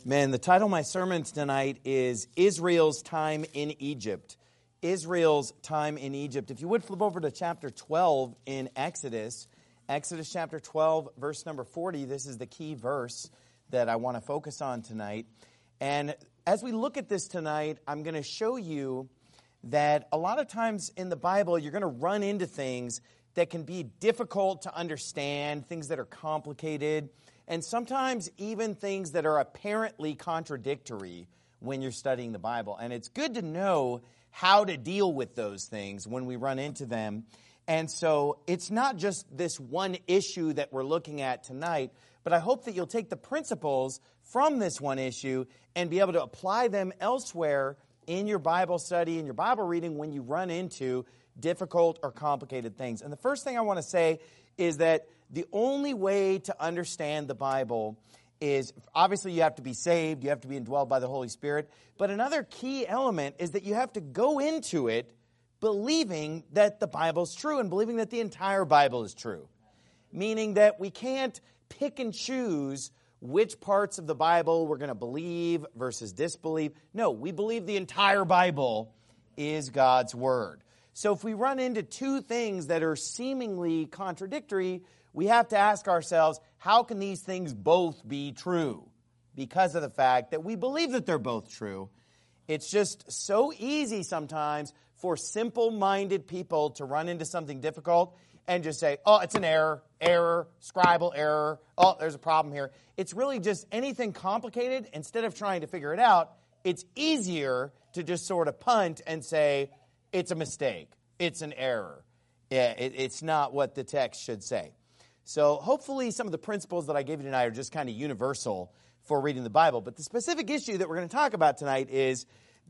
Man, the title of my sermon tonight is Israel's Time in Egypt. Israel's time in Egypt. If you would flip over to chapter 12 in Exodus. Exodus chapter 12, verse number 40. This is the key verse that I want to focus on tonight. And as we look at this tonight, I'm going to show you that a lot of times in the Bible, you're going to run into things that can be difficult to understand, things that are complicated, and sometimes even things that are apparently contradictory when you're studying the Bible. And it's good to know how to deal with those things when we run into them. And so it's not just this one issue that we're looking at tonight, but I hope that you'll take the principles from this one issue and be able to apply them elsewhere in your Bible study, in your Bible reading when you run into difficult or complicated things. And the first thing I want to say is that the only way to understand the Bible is, obviously you have to be saved, you have to be indwelled by the Holy Spirit, but another key element is that you have to go into it believing that the Bible's true and believing that the entire Bible is true. Meaning that we can't pick and choose which parts of the Bible we're going to believe versus disbelieve. No, we believe the entire Bible is God's Word. So if we run into two things that are seemingly contradictory, we have to ask ourselves, how can these things both be true? Because of the fact that we believe that they're both true. It's just so easy sometimes for simple-minded people to run into something difficult and just say, oh, it's an error, scribal error, oh, there's a problem here. It's really just anything complicated. Instead of trying to figure it out, it's easier to just sort of punt and say, it's a mistake, it's an error. Yeah, it's not what the text should say. So hopefully some of the principles that I gave you tonight are just kind of universal for reading the Bible. But the specific issue that we're going to talk about tonight is,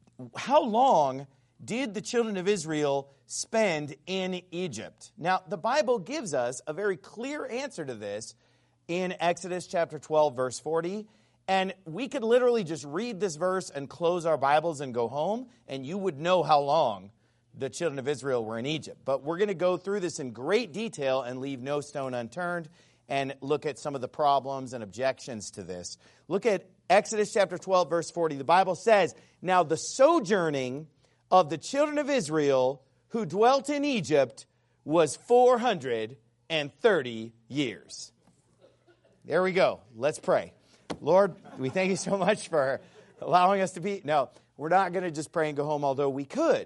how long did the children of Israel spend in Egypt? Now, the Bible gives us a very clear answer to this in Exodus chapter 12, verse 40. And we could literally just read this verse and close our Bibles and go home, and you would know how long the children of Israel were in Egypt. But we're going to go through this in great detail and leave no stone unturned and look at some of the problems and objections to this. Look at Exodus chapter 12, verse 40. The Bible says, "Now the sojourning of the children of Israel who dwelt in Egypt was 430 years." There we go. Let's pray. Lord, we thank you so much for allowing us to be. No, we're not going to just pray and go home, although we could.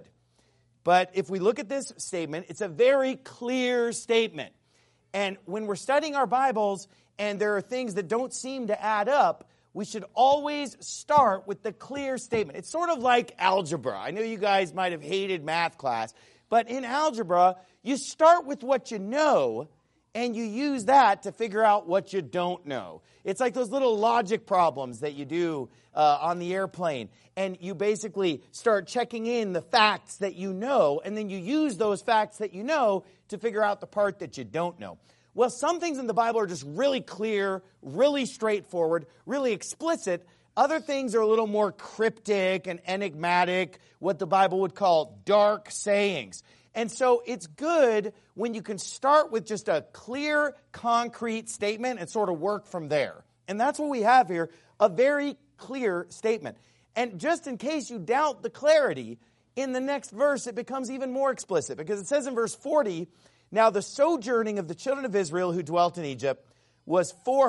But if we look at this statement, it's a very clear statement. And when we're studying our Bibles and there are things that don't seem to add up, we should always start with the clear statement. It's sort of like algebra. I know you guys might have hated math class, but in algebra, you start with what you know, and you use that to figure out what you don't know. It's like those little logic problems that you do on the airplane. And you basically start checking in the facts that you know, and then you use those facts that you know to figure out the part that you don't know. Well, some things in the Bible are just really clear, really straightforward, really explicit. Other things are a little more cryptic and enigmatic, what the Bible would call dark sayings. And so it's good when you can start with just a clear, concrete statement and sort of work from there. And that's what we have here, a very clear statement. And just in case you doubt the clarity, in the next verse it becomes even more explicit, because it says in verse 40, "Now the sojourning of the children of Israel who dwelt in Egypt was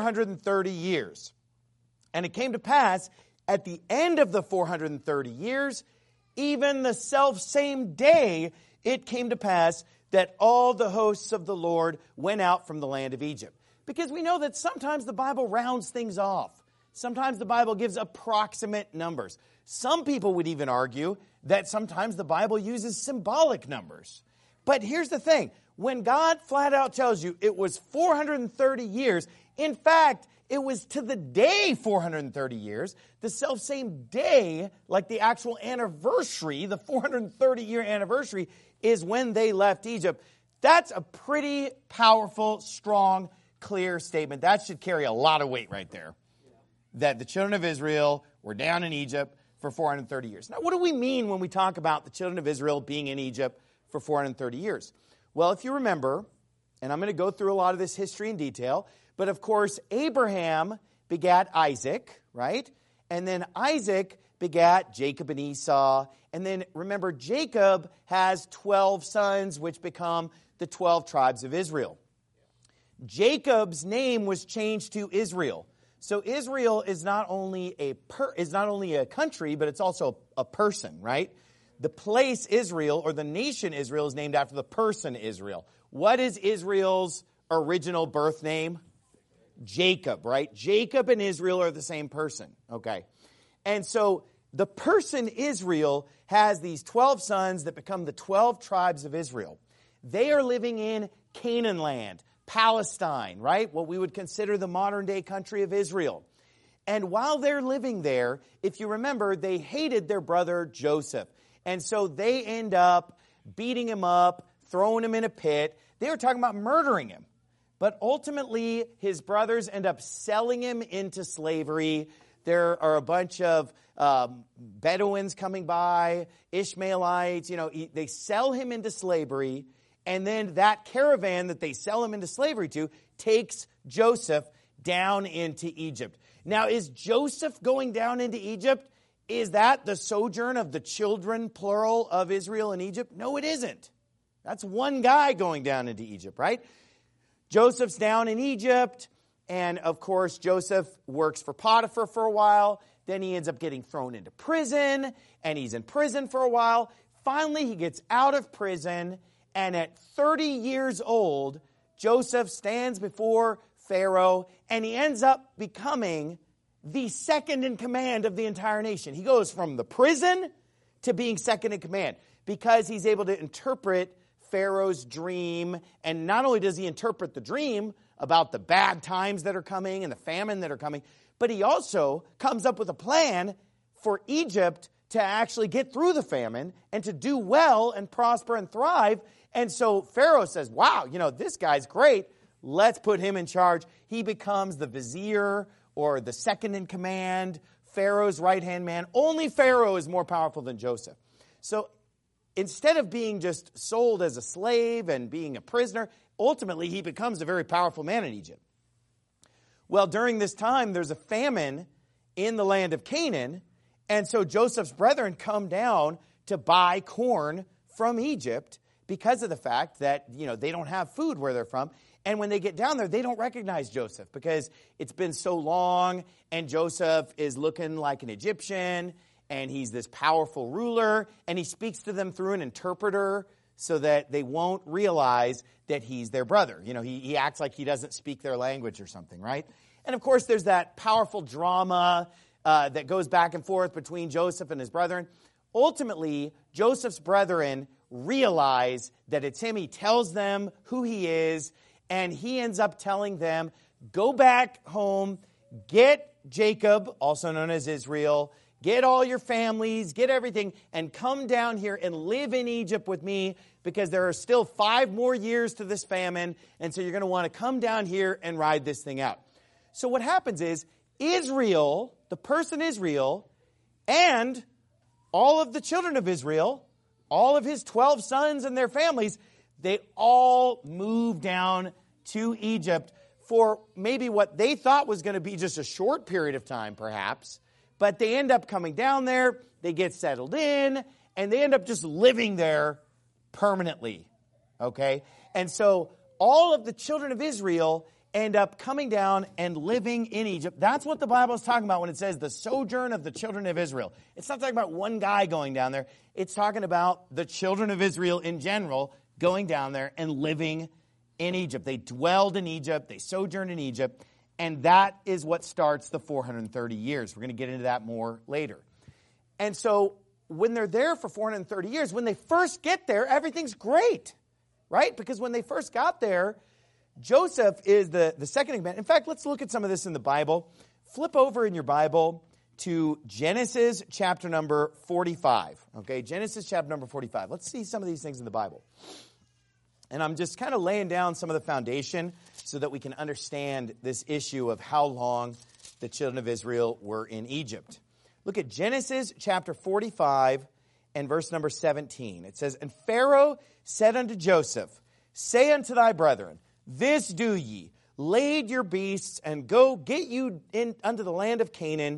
430 years. And it came to pass at the end of the 430 years, even the selfsame day, it came to pass that all the hosts of the Lord went out from the land of Egypt." Because we know that sometimes the Bible rounds things off. Sometimes the Bible gives approximate numbers. Some people would even argue that sometimes the Bible uses symbolic numbers. But here's the thing. When God flat out tells you it was 430 years, in fact, it was to the day 430 years, the selfsame day, like the actual anniversary, the 430-year anniversary, is when they left Egypt. That's a pretty powerful, strong, clear statement. That should carry a lot of weight right there. That the children of Israel were down in Egypt for 430 years. Now, what do we mean when we talk about the children of Israel being in Egypt for 430 years? Well, if you remember, and I'm going to go through a lot of this history in detail, but of course, Abraham begat Isaac, right? And then Isaac begat Jacob and Esau. And then remember, Jacob has 12 sons, which become the 12 tribes of Israel. Jacob's name was changed to Israel. So Israel is not only a country, but it's also a person, right? The place Israel, or the nation Israel, is named after the person Israel. What is Israel's original birth name? Jacob, right? Jacob and Israel are the same person, okay? And so the person Israel has these 12 sons that become the 12 tribes of Israel. They are living in Canaan land, Palestine, right? What we would consider the modern day country of Israel. And while they're living there, if you remember, they hated their brother Joseph. And so they end up beating him up, throwing him in a pit. They were talking about murdering him. But ultimately, his brothers end up selling him into slavery. There are a bunch of Bedouins coming by, Ishmaelites. They sell him into slavery. And then that caravan that they sell him into slavery to takes Joseph down into Egypt. Now, is Joseph going down into Egypt? Is that the sojourn of the children, plural, of Israel in Egypt? No, it isn't. That's one guy going down into Egypt, right? Joseph's down in Egypt, and of course, Joseph works for Potiphar for a while. Then he ends up getting thrown into prison, and he's in prison for a while. Finally, he gets out of prison, and at 30 years old, Joseph stands before Pharaoh, and he ends up becoming the second in command of the entire nation. He goes from the prison to being second in command because he's able to interpret Pharaoh's dream. And not only does he interpret the dream about the bad times that are coming and the famine that are coming, but he also comes up with a plan for Egypt to actually get through the famine and to do well and prosper and thrive. And so Pharaoh says, wow, this guy's great. Let's put him in charge. He becomes the vizier, or the second in command, Pharaoh's right-hand man. Only Pharaoh is more powerful than Joseph. So instead of being just sold as a slave and being a prisoner, ultimately he becomes a very powerful man in Egypt. Well, during this time, there's a famine in the land of Canaan, and so Joseph's brethren come down to buy corn from Egypt because of the fact that, they don't have food where they're from. And when they get down there, they don't recognize Joseph because it's been so long, and Joseph is looking like an Egyptian, and he's this powerful ruler, and he speaks to them through an interpreter so that they won't realize that he's their brother. He acts like he doesn't speak their language or something, right? And of course, there's that powerful drama that goes back and forth between Joseph and his brethren. Ultimately, Joseph's brethren realize that it's him. He tells them who he is, and he ends up telling them, go back home, get Jacob, also known as Israel, get all your families, get everything, and come down here and live in Egypt with me because there are still 5 more years to this famine, and so you're going to want to come down here and ride this thing out. So what happens is Israel, the person Israel, and all of the children of Israel, all of his 12 sons and their families, they all move down to Egypt for maybe what they thought was going to be just a short period of time, perhaps. But they end up coming down there, they get settled in, and they end up just living there permanently, okay? And so all of the children of Israel end up coming down and living in Egypt. That's what the Bible is talking about when it says the sojourn of the children of Israel. It's not talking about one guy going down there. It's talking about the children of Israel in general going down there and living in Egypt. They dwelled in Egypt. They sojourned in Egypt. And that is what starts the 430 years. We're going to get into that more later. And so when they're there for 430 years, when they first get there, everything's great, right? Because when they first got there, Joseph is the second in command. In fact, let's look at some of this in the Bible. Flip over in your Bible to Genesis chapter number 45. Okay, Genesis chapter number 45. Let's see some of these things in the Bible. And I'm just kind of laying down some of the foundation so that we can understand this issue of how long the children of Israel were in Egypt. Look at Genesis chapter 45 and verse number 17. It says, "And Pharaoh said unto Joseph, Say unto thy brethren, This do ye, lade your beasts, and go get you in unto the land of Canaan,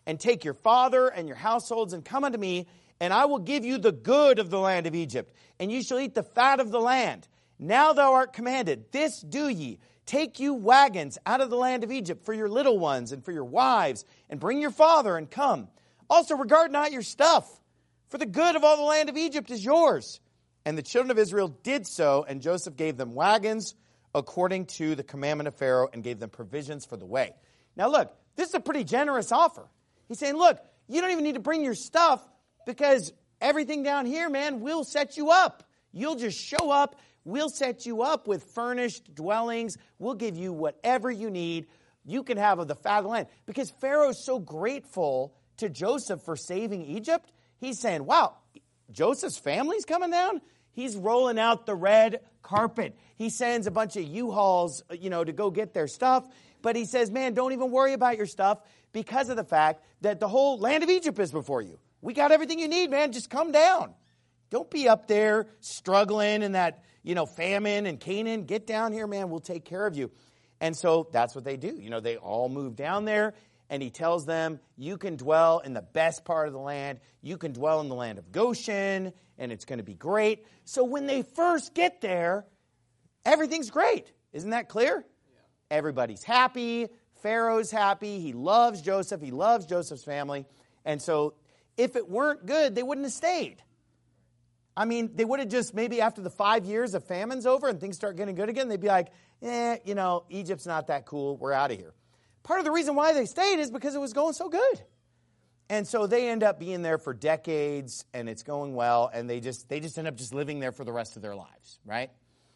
and take your father and your households and come unto me, and I will give you the good of the land of Egypt, and you shall eat the fat of the land. Now thou art commanded, this do ye. Take you wagons out of the land of Egypt for your little ones and for your wives, and bring your father and come. Also regard not your stuff, for the good of all the land of Egypt is yours. And the children of Israel did so, and Joseph gave them wagons according to the commandment of Pharaoh, and gave them provisions for the way. Now look, this is a pretty generous offer. He's saying, look, you don't even need to bring your stuff, because everything down here, man, we'll set you up. You'll just show up. We'll set you up with furnished dwellings. We'll give you whatever you need. You can have of the fat of the land. Because Pharaoh's so grateful to Joseph for saving Egypt, he's saying, wow, Joseph's family's coming down? He's rolling out the red carpet. He sends a bunch of U-Hauls, to go get their stuff. But he says, man, don't even worry about your stuff, because of the fact that the whole land of Egypt is before you. We got everything you need, man. Just come down. Don't be up there struggling in that, famine in Canaan. Get down here, man. We'll take care of you. And so that's what they do. They all move down there, and he tells them, you can dwell in the best part of the land. You can dwell in the land of Goshen, and it's going to be great. So when they first get there, everything's great. Isn't that clear? Yeah. Everybody's happy. Pharaoh's happy. He loves Joseph. He loves Joseph's family. And so if it weren't good, they wouldn't have stayed. I mean, they would have just, maybe after the 5 years of famine's over and things start getting good again, they'd be like, Egypt's not that cool. We're out of here. Part of the reason why they stayed is because it was going so good. And so they end up being there for decades, and it's going well, and they just end up just living there for the rest of their lives, right?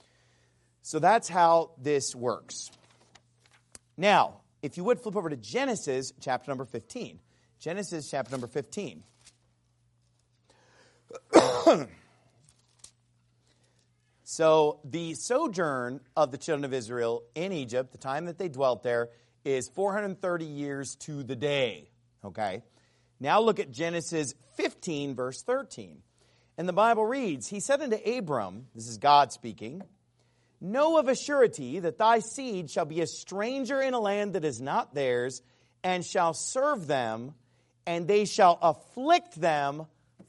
So that's how this works. Now, if you would flip over to Genesis chapter number 15. Genesis chapter number 15. So the sojourn of the children of Israel in Egypt, the time that they dwelt there, is 430 years to the day. Okay? Now look at Genesis 15, verse 13. And the Bible reads, he said unto Abram, this is God speaking, know of a surety that thy seed shall be a stranger in a land that is not theirs, and shall serve them, and they shall afflict them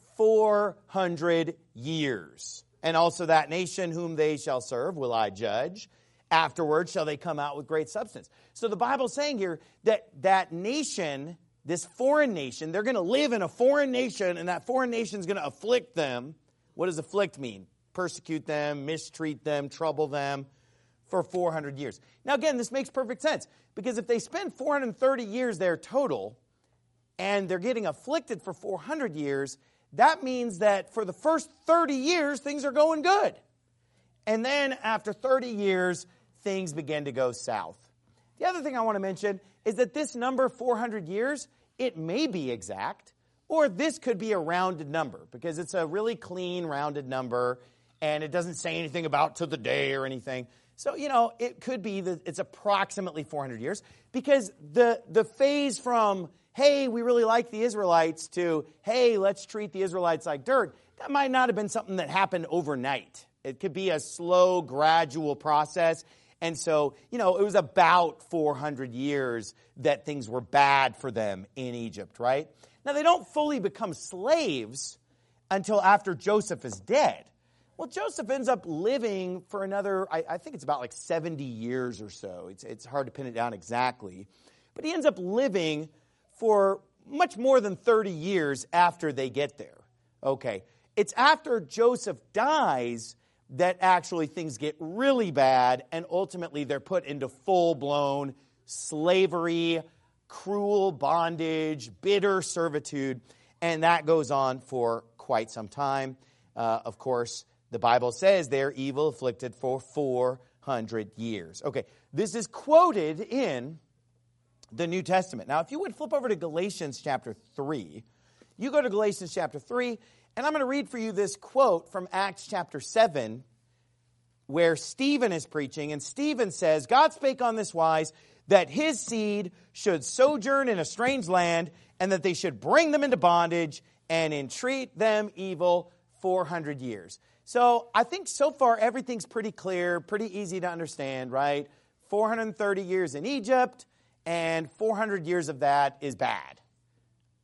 400 years. And also that nation whom they shall serve will I judge. Afterward shall they come out with great substance. So the Bible's saying here that that nation, this foreign nation, they're going to live in a foreign nation, and that foreign nation is going to afflict them. What does afflict mean? Persecute them, mistreat them, trouble them for 400 years. Now again, this makes perfect sense, because if they spend 430 years there total, and they're getting afflicted for 400 years, that means that for the first 30 years, things are going good. And then after 30 years, things begin to go south. The other thing I want to mention is that this number, 400 years, it may be exact, or this could be a rounded number, because it's a really clean, rounded number, and it doesn't say anything about to the day or anything. So, it could be that it's approximately 400 years, because the phase from, hey, we really like the Israelites, to, hey, let's treat the Israelites like dirt, that might not have been something that happened overnight. It could be a slow, gradual process. And so, it was about 400 years that things were bad for them in Egypt, right? Now, they don't fully become slaves until after Joseph is dead. Well, Joseph ends up living for another, I think it's about like 70 years or so. It's hard to pin it down exactly. But he ends up living for much more than 30 years after they get there. Okay, it's after Joseph dies that actually things get really bad, and ultimately they're put into full-blown slavery, cruel bondage, bitter servitude, and that goes on for quite some time. Of course, the Bible says they're evil afflicted for 400 years. Okay, this is quoted in the New Testament. Now, if you would flip over to Galatians chapter 3, you go to Galatians chapter 3, and I'm going to read for you this quote from Acts chapter 7, where Stephen is preaching, and Stephen says, God spake on this wise, that his seed should sojourn in a strange land, and that they should bring them into bondage, and entreat them evil 400 years. So I think so far everything's pretty clear, pretty easy to understand, right? 430 years in Egypt, and 400 years of that is bad.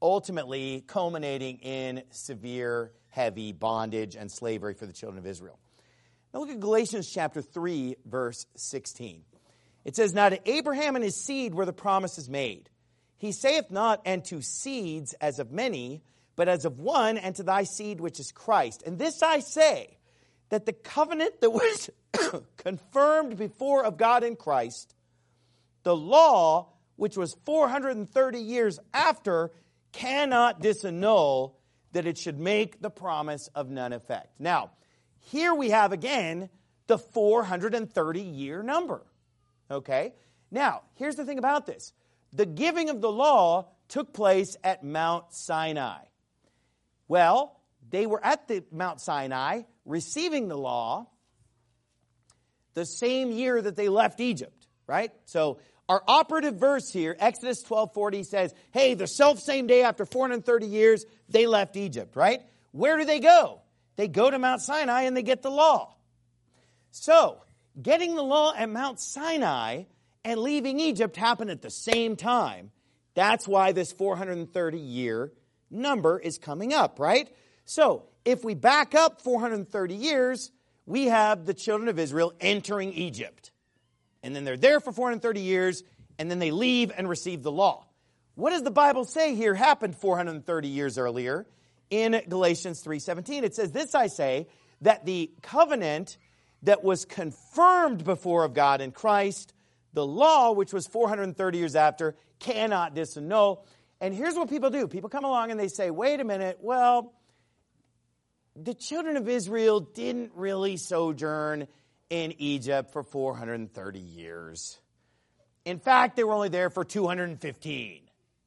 ultimately culminating in severe, heavy bondage and slavery for the children of Israel. Now look at Galatians chapter 3, verse 16. It says, "Now to Abraham and his seed were the promises made. He saith not, and to seeds as of many, but as of one, and to thy seed which is Christ. And this I say, that the covenant that was confirmed before of God in Christ, the law, which was 430 years after, cannot disannul that it should make the promise of none effect." Now, here we have again the 430-year number. Okay? Now, here's the thing about this. The giving of the law took place at Mount Sinai. Well, they were at the Mount Sinai receiving the law the same year that they left Egypt, right? So our operative verse here, Exodus 12:40, says, hey, the self-same day after 430 years, they left Egypt, right? Where do they go? They go to Mount Sinai and they get the law. So, getting the law at Mount Sinai and leaving Egypt happened at the same time. That's why this 430-year number is coming up, right? So, if we back up 430 years, we have the children of Israel entering Egypt. And then they're there for 430 years, and then they leave and receive the law. What does the Bible say here happened 430 years earlier? In Galatians 3:17, it says, "This I say, that the covenant that was confirmed before of God in Christ, the law, which was 430 years after, cannot disannul." And here's what people do. People come along and they say, wait a minute, well, the children of Israel didn't really sojourn in Egypt for 430 years. In fact, they were only there for 215.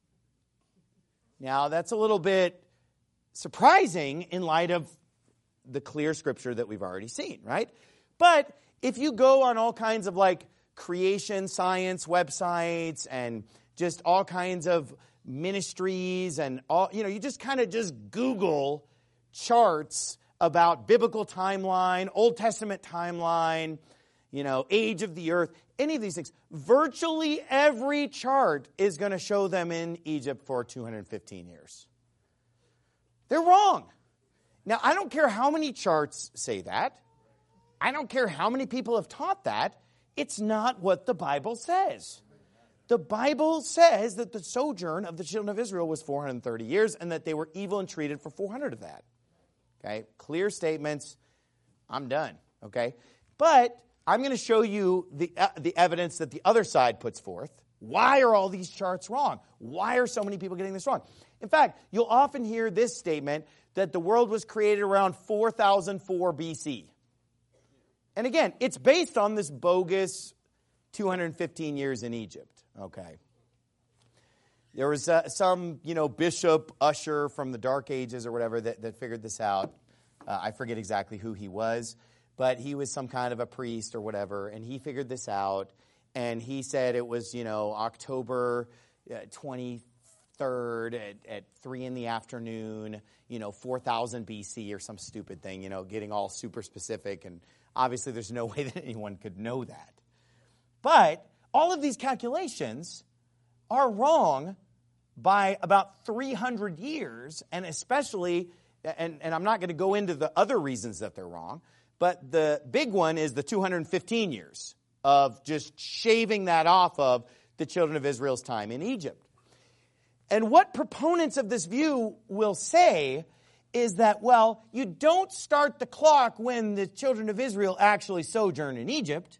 Now, that's a little bit surprising in light of the clear scripture that we've already seen, right? But if you go on all kinds of like creation science websites and just all kinds of ministries and all, you just kind of just Google charts about biblical timeline, Old Testament timeline, age of the earth, any of these things. Virtually every chart is going to show them in Egypt for 215 years. They're wrong. Now, I don't care how many charts say that. I don't care how many people have taught that. It's not what the Bible says. The Bible says that the sojourn of the children of Israel was 430 years and that they were evil and treated for 400 of that. Okay, clear statements. I'm done. Okay, but I'm going to show you the evidence that the other side puts forth. Why are all these charts wrong? Why are so many people getting this wrong? In fact, you'll often hear this statement that the world was created around 4004 BC. And again, it's based on this bogus 215 years in Egypt. Okay. There was some, Bishop Usher from the Dark Ages or whatever that figured this out. I forget exactly who he was, but he was some kind of a priest or whatever, and he figured this out, and he said it was, October 23rd at 3 in the afternoon, 4000 BC or some stupid thing, getting all super specific, and obviously there's no way that anyone could know that. But all of these calculations are wrong by about 300 years, and especially, and I'm not going to go into the other reasons that they're wrong, but the big one is the 215 years of just shaving that off of the children of Israel's time in Egypt. And what proponents of this view will say is that, well, you don't start the clock when the children of Israel actually sojourn in Egypt,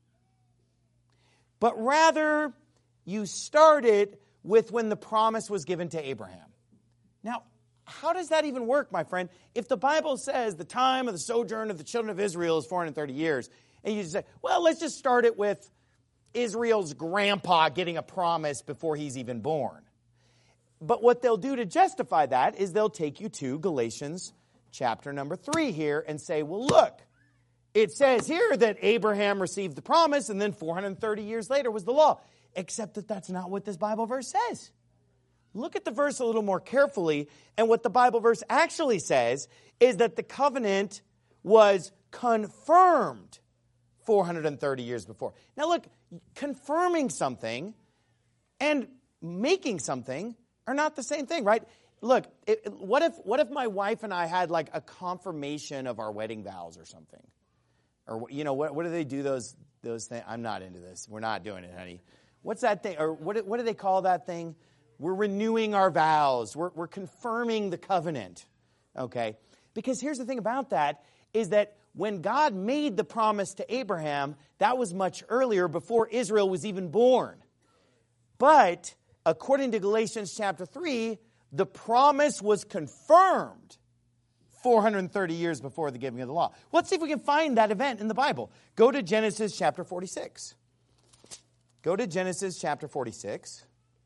but rather you start it with when the promise was given to Abraham. Now, how does that even work, my friend? If the Bible says the time of the sojourn of the children of Israel is 430 years, and you just say, well, let's just start it with Israel's grandpa getting a promise before he's even born. But what they'll do to justify that is they'll take you to Galatians chapter number 3 here and say, well, look, it says here that Abraham received the promise and then 430 years later was the law. Except that that's not what this Bible verse says. Look at the verse a little more carefully, and what the Bible verse actually says is that the covenant was confirmed 430 years before. Now look, confirming something and making something are not the same thing, right? Look, what if my wife and I had like a confirmation of our wedding vows or something? Or, you know, what do they do those things? I'm not into this. We're not doing it, honey. What's that thing? Or what do they call that thing? We're renewing our vows. We're confirming the covenant, okay? Because here's the thing about that is that when God made the promise to Abraham, that was much earlier, before Israel was even born. But according to Galatians chapter 3, the promise was confirmed 430 years before the giving of the law. Let's see if we can find that event in the Bible. Go to Genesis chapter 46. Go to Genesis chapter 46.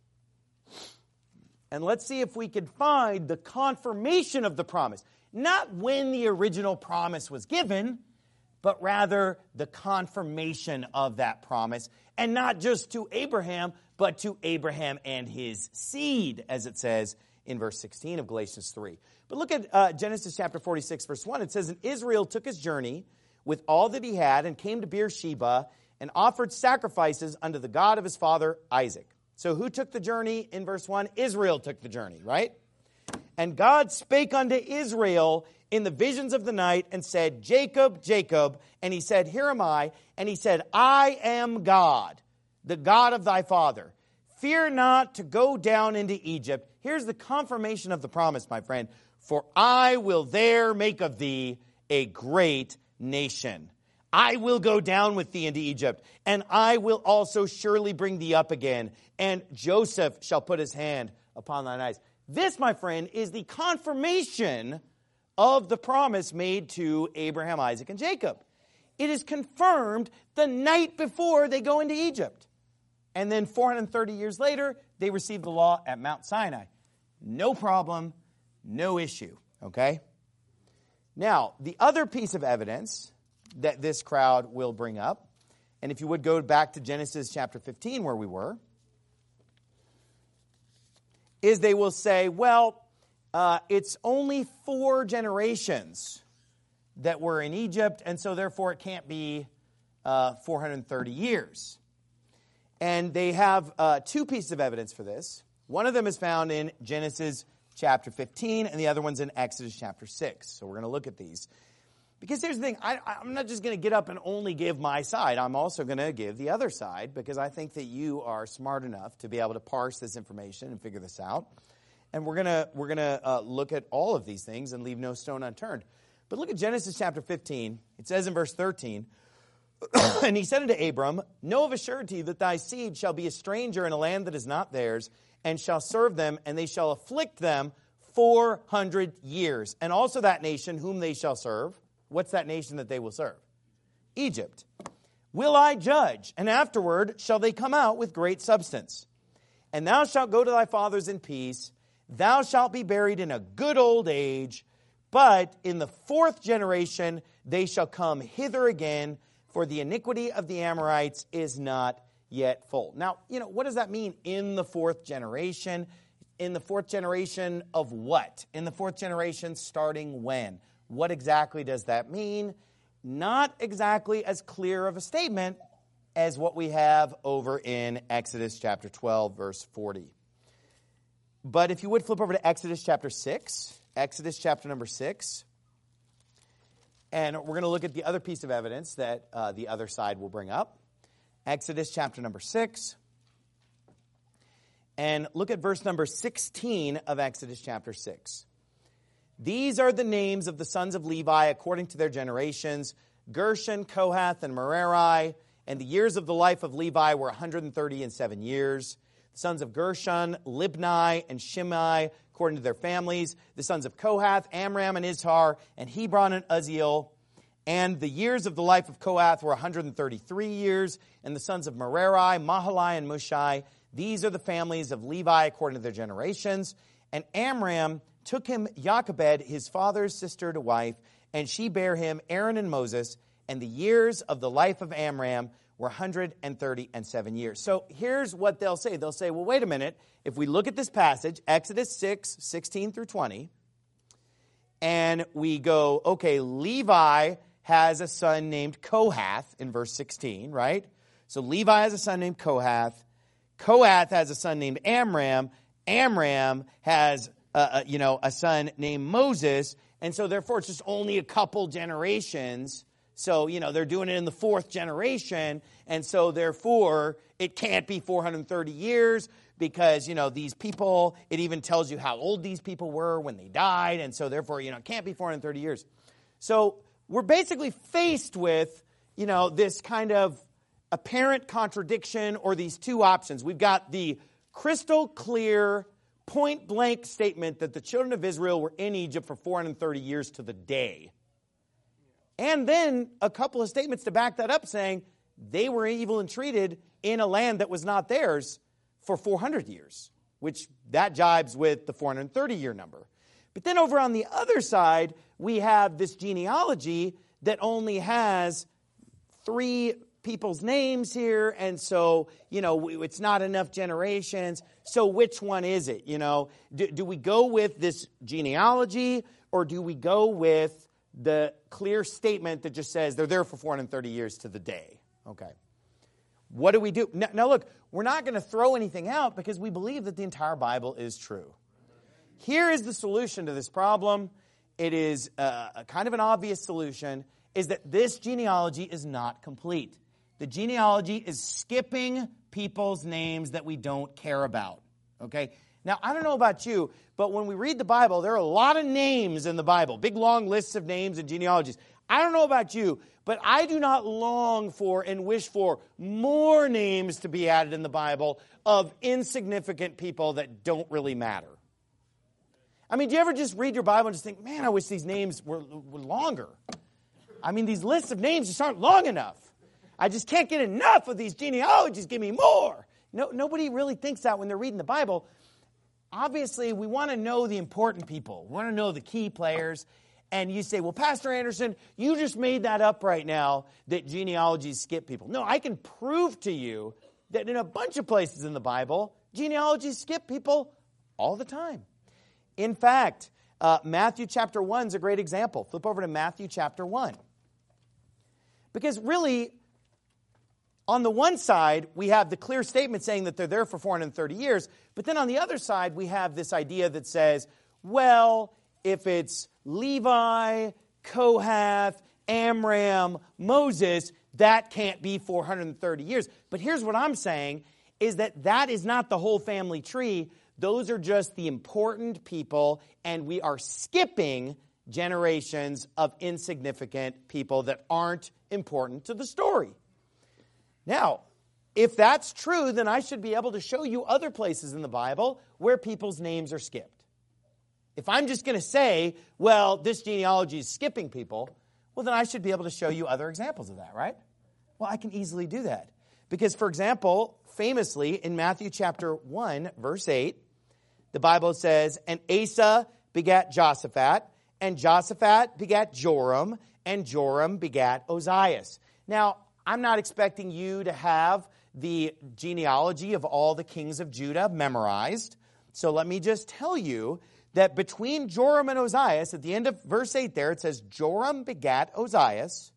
And let's see if we can find the confirmation of the promise. Not when the original promise was given, but rather the confirmation of that promise. And not just to Abraham, but to Abraham and his seed, as it says in verse 16 of Galatians 3. But look at Genesis chapter 46, verse 1. It says, "And Israel took his journey with all that he had and came to Beersheba and offered sacrifices unto the God of his father Isaac." So who took the journey in verse 1? Israel took the journey, right? "And God spake unto Israel in the visions of the night and said, Jacob, Jacob. And he said, Here am I. And he said, I am God, the God of thy father. Fear not to go down into Egypt." Here's the confirmation of the promise, my friend. "For I will there make of thee a great nation. I will go down with thee into Egypt, and I will also surely bring thee up again. And Joseph shall put his hand upon thine eyes." This, my friend, is the confirmation of the promise made to Abraham, Isaac, and Jacob. It is confirmed the night before they go into Egypt. And then 430 years later, they receive the law at Mount Sinai. No problem, no issue, okay? Now, the other piece of evidence that this crowd will bring up, and if you would go back to Genesis chapter 15 where we were, is they will say, well, it's only 4 generations that were in Egypt, and so therefore it can't be 430 years. And they have 2 pieces of evidence for this. One of them is found in Genesis chapter 15, and the other one's in Exodus chapter 6. So we're going to look at these. Because here's the thing, I'm not just going to get up and only give my side. I'm also going to give the other side, because I think that you are smart enough to be able to parse this information and figure this out. And we're going to look at all of these things and leave no stone unturned. But look at Genesis chapter 15. It says in verse 13, "And he said unto Abram, Know of a surety that thy seed shall be a stranger in a land that is not theirs, and shall serve them, and they shall afflict them 400 years. And also that nation whom they shall serve," what's that nation that they will serve? Egypt. "Will I judge, and afterward shall they come out with great substance. And thou shalt go to thy fathers in peace. Thou shalt be buried in a good old age. But in the 4th generation they shall come hither again, for the iniquity of the Amorites is not yet full." Now, what does that mean, in the 4th generation? In the 4th generation of what? In the 4th generation starting when? What exactly does that mean? Not exactly as clear of a statement as what we have over in Exodus chapter 12, verse 40. But if you would flip over to Exodus chapter 6, Exodus chapter number 6, and we're going to look at the other piece of evidence that the other side will bring up. Exodus chapter number 6, and look at verse number 16 of Exodus chapter 6. "These are the names of the sons of Levi according to their generations, Gershon, Kohath, and Merari. And the years of the life of Levi were 137 years. The sons of Gershon, Libni, and Shimei, according to their families. The sons of Kohath, Amram, and Izhar, and Hebron, and Uzziel. And the years of the life of Kohath were 133 years. And the sons of Merari, Mahali, and Mushai. These are the families of Levi according to their generations. And Amram took him Jochebed, his father's sister, to wife, and she bare him Aaron and Moses. And the years of the life of Amram were 137 years. So here's what they'll say. They'll say, well, wait a minute. If we look at this passage, Exodus 6, 16 through 20, and we go, okay, Levi has a son named Kohath in verse 16, right? So Levi has a son named Kohath. Kohath has a son named Amram. Amram has, a son named Moses, and so therefore it's just only a couple generations. So, they're doing it in the fourth generation, and so therefore it can't be 430 years because, these people, it even tells you how old these people were when they died, and so therefore, it can't be 430 years. So we're basically faced with, this kind of apparent contradiction or these two options. We've got the crystal clear, point blank statement that the children of Israel were in Egypt for 430 years to the day. And then a couple of statements to back that up saying they were evil and treated in a land that was not theirs for 400 years, which that jibes with the 430-year number. But then over on the other side, we have this genealogy that only has 3 people's names here, and so, it's not enough generations. So which one is it? Do we go with this genealogy, or do we go with the clear statement that just says they're there for 430 years to the day? Okay. What do we do? Now look, we're not going to throw anything out because we believe that the entire Bible is true. Here is the solution to this problem. It is a kind of an obvious solution, is that this genealogy is not complete. The genealogy is skipping people's names that we don't care about. Okay? Now, I don't know about you, but when we read the Bible, there are a lot of names in the Bible, big long lists of names and genealogies. I don't know about you, but I do not long for and wish for more names to be added in the Bible of insignificant people that don't really matter. I mean, do you ever just read your Bible and just think, man, I wish these names were longer? I mean, these lists of names just aren't long enough. I just can't get enough of these genealogies. Give me more. No, nobody really thinks that when they're reading the Bible. Obviously, we want to know the important people. We want to know the key players. And you say, well, Pastor Anderson, you just made that up right now, that genealogies skip people. No, I can prove to you that in a bunch of places in the Bible, genealogies skip people all the time. In fact, Matthew chapter 1 is a great example. Flip over to Matthew chapter 1. Because really, on the one side, we have the clear statement saying that they're there for 430 years. But then on the other side, we have this idea that says, well, if it's Levi, Kohath, Amram, Moses, that can't be 430 years. But here's what I'm saying, is that is not the whole family tree. Those are just the important people, and we are skipping generations of insignificant people that aren't important to the story. Now, if that's true, then I should be able to show you other places in the Bible where people's names are skipped. If I'm just going to say, well, this genealogy is skipping people, well, then I should be able to show you other examples of that, right? Well, I can easily do that. Because, for example, famously in Matthew chapter 1, verse 8, the Bible says, and Asa begat Joshaphat, and Joshaphat begat Joram, and Joram begat Ozias. Now, I'm not expecting you to have the genealogy of all the kings of Judah memorized. So let me just tell you that between Joram and Ozias, at the end of verse 8 there, it says, Joram begat Ozias.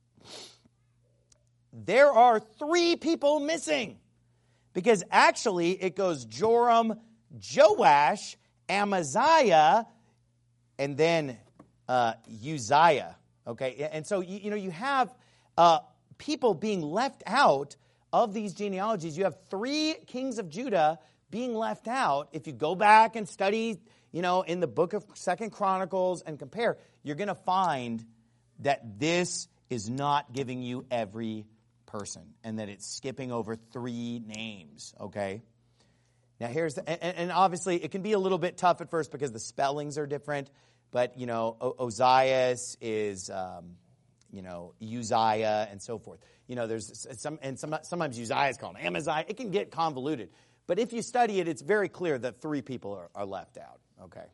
There are 3 people missing. Because actually it goes Joram, Joash, Amaziah, and then Uzziah. Okay, and so you have people being left out of these genealogies. You have 3 kings of Judah being left out. If you go back and study, in the book of 2 Chronicles and compare, you're going to find that this is not giving you every person and that it's skipping over 3 names, okay? Now here's and obviously it can be a little bit tough at first because the spellings are different, but Ozias is Uzziah and so forth. There's sometimes Uzziah is called Amaziah. It can get convoluted. But if you study it, it's very clear that 3 people are left out. Okay.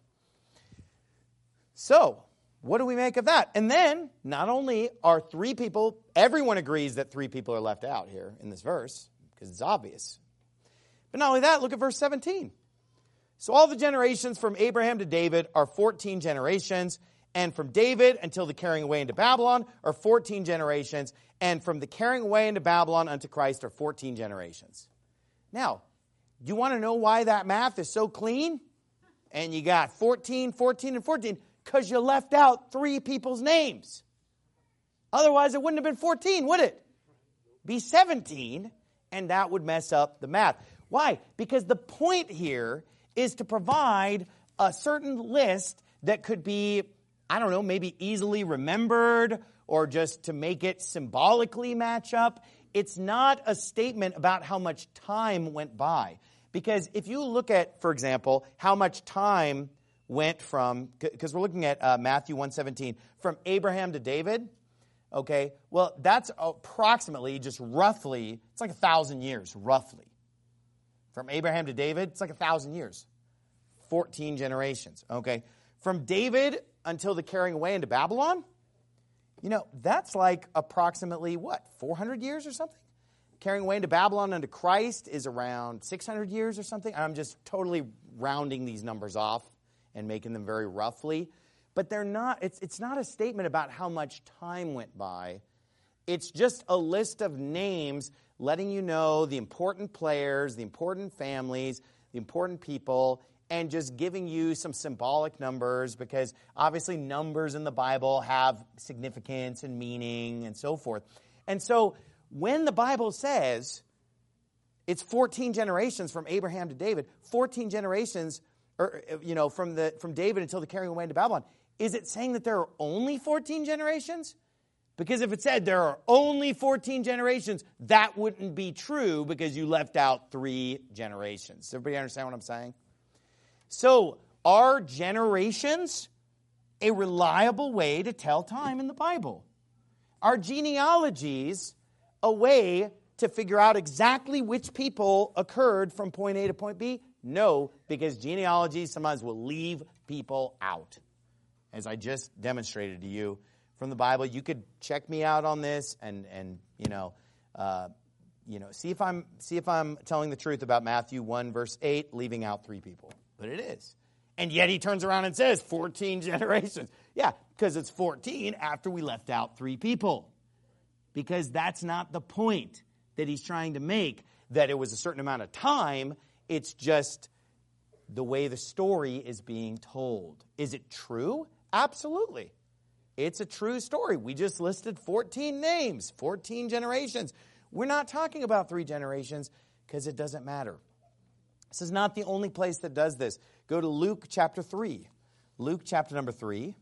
So, what do we make of that? And then, not only are 3 people, everyone agrees that 3 people are left out here in this verse, because it's obvious. But not only that, look at verse 17. So all the generations from Abraham to David are 14 generations, and from David until the carrying away into Babylon are 14 generations, and from the carrying away into Babylon unto Christ are 14 generations. Now, Do you want to know why that math is so clean? And you got 14, 14, and 14 because you left out 3 people's names. Otherwise, it wouldn't have been 14, would it? Be 17, and that would mess up the math. Why? Because the point here is to provide a certain list that could be, I don't know, maybe easily remembered or just to make it symbolically match up. It's not a statement about how much time went by. Because if you look at, for example, how much time went from, because we're looking at Matthew 1:17, from Abraham to David, okay, well, that's approximately, just roughly, it's like 1,000 years, roughly. From Abraham to David, it's like 1,000 years. 14 generations, okay? From David until the carrying away into Babylon, that's like approximately, 400 years or something? Carrying away into Babylon unto Christ is around 600 years or something. I'm just totally rounding these numbers off and making them very roughly. But they're not. It's not a statement about how much time went by. It's just a list of names letting you know the important players, the important families, the important people, and just giving you some symbolic numbers because obviously numbers in the Bible have significance and meaning and so forth. And so when the Bible says it's 14 generations from Abraham to David, 14 generations, from David until the carrying away into Babylon, is it saying that there are only 14 generations? Because if it said there are only 14 generations, that wouldn't be true because you left out 3 generations. Does everybody understand what I'm saying? So, are generations a reliable way to tell time in the Bible? Are genealogies a way to figure out exactly which people occurred from point A to point B? No, because genealogies sometimes will leave people out. As I just demonstrated to you from the Bible, you could check me out on this and see if I'm telling the truth about Matthew 1 verse 8, leaving out 3 people. But it is. And yet he turns around and says 14 generations. Yeah, because it's 14 after we left out 3 people. Because that's not the point that he's trying to make, that it was a certain amount of time. It's just the way the story is being told. Is it true? Absolutely. It's a true story. We just listed 14 names, 14 generations. We're not talking about 3 generations because it doesn't matter. This is not the only place that does this. Go to Luke chapter 3. Luke chapter number 3.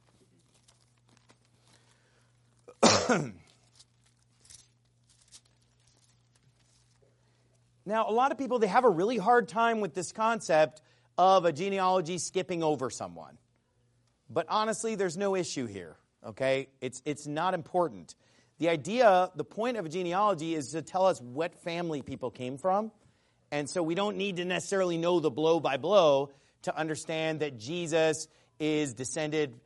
Now, a lot of people, they have a really hard time with this concept of a genealogy skipping over someone. But honestly, there's no issue here, okay? It's not important. The point of a genealogy is to tell us what family people came from. And so we don't need to necessarily know the blow by blow to understand that Jesus is descended,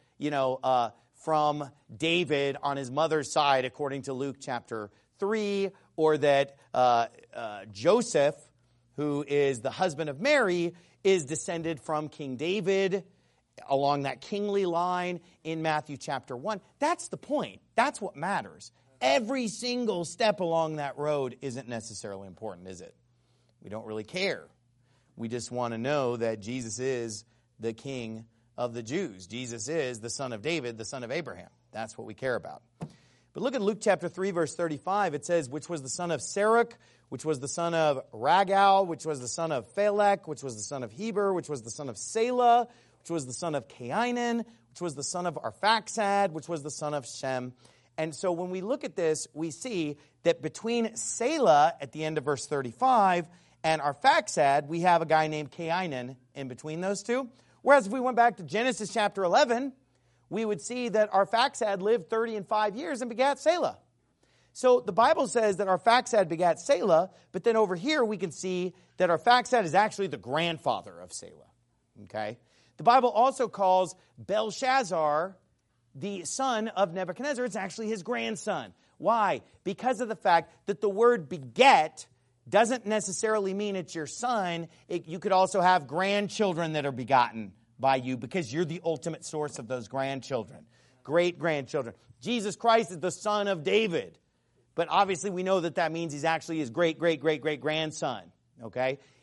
from David on his mother's side, according to Luke chapter 3, or that Joseph, who is the husband of Mary, is descended from King David along that kingly line in Matthew chapter 1. That's the point. That's what matters. Every single step along that road isn't necessarily important, is it? We don't really care. We just want to know that Jesus is the King of the Jews. Jesus is the son of David, the son of Abraham. That's what we care about. But look at Luke chapter 3, verse 35. It says, which was the son of Serach, which was the son of Ragal, which was the son of Phalec, which was the son of Heber, which was the son of Selah, which was the son of Cainan, which was the son of Arphaxad, which was the son of Shem. And so when we look at this, we see that between Selah at the end of verse 35 and Arphaxad, we have a guy named Cainan in between those two. Whereas if we went back to Genesis chapter 11, we would see that Arphaxad lived 30 and 5 years and begat Selah. So the Bible says that Arphaxad begat Selah, but then over here we can see that Arphaxad is actually the grandfather of Selah. Okay? The Bible also calls Belshazzar the son of Nebuchadnezzar. It's actually his grandson. Why? Because of the fact that the word beget doesn't necessarily mean it's your son. You could also have grandchildren that are begotten by you because you're the ultimate source of those grandchildren, great-grandchildren. Jesus Christ is the son of David. But obviously we know that means he's actually his great-great-great-great-grandson. Okay?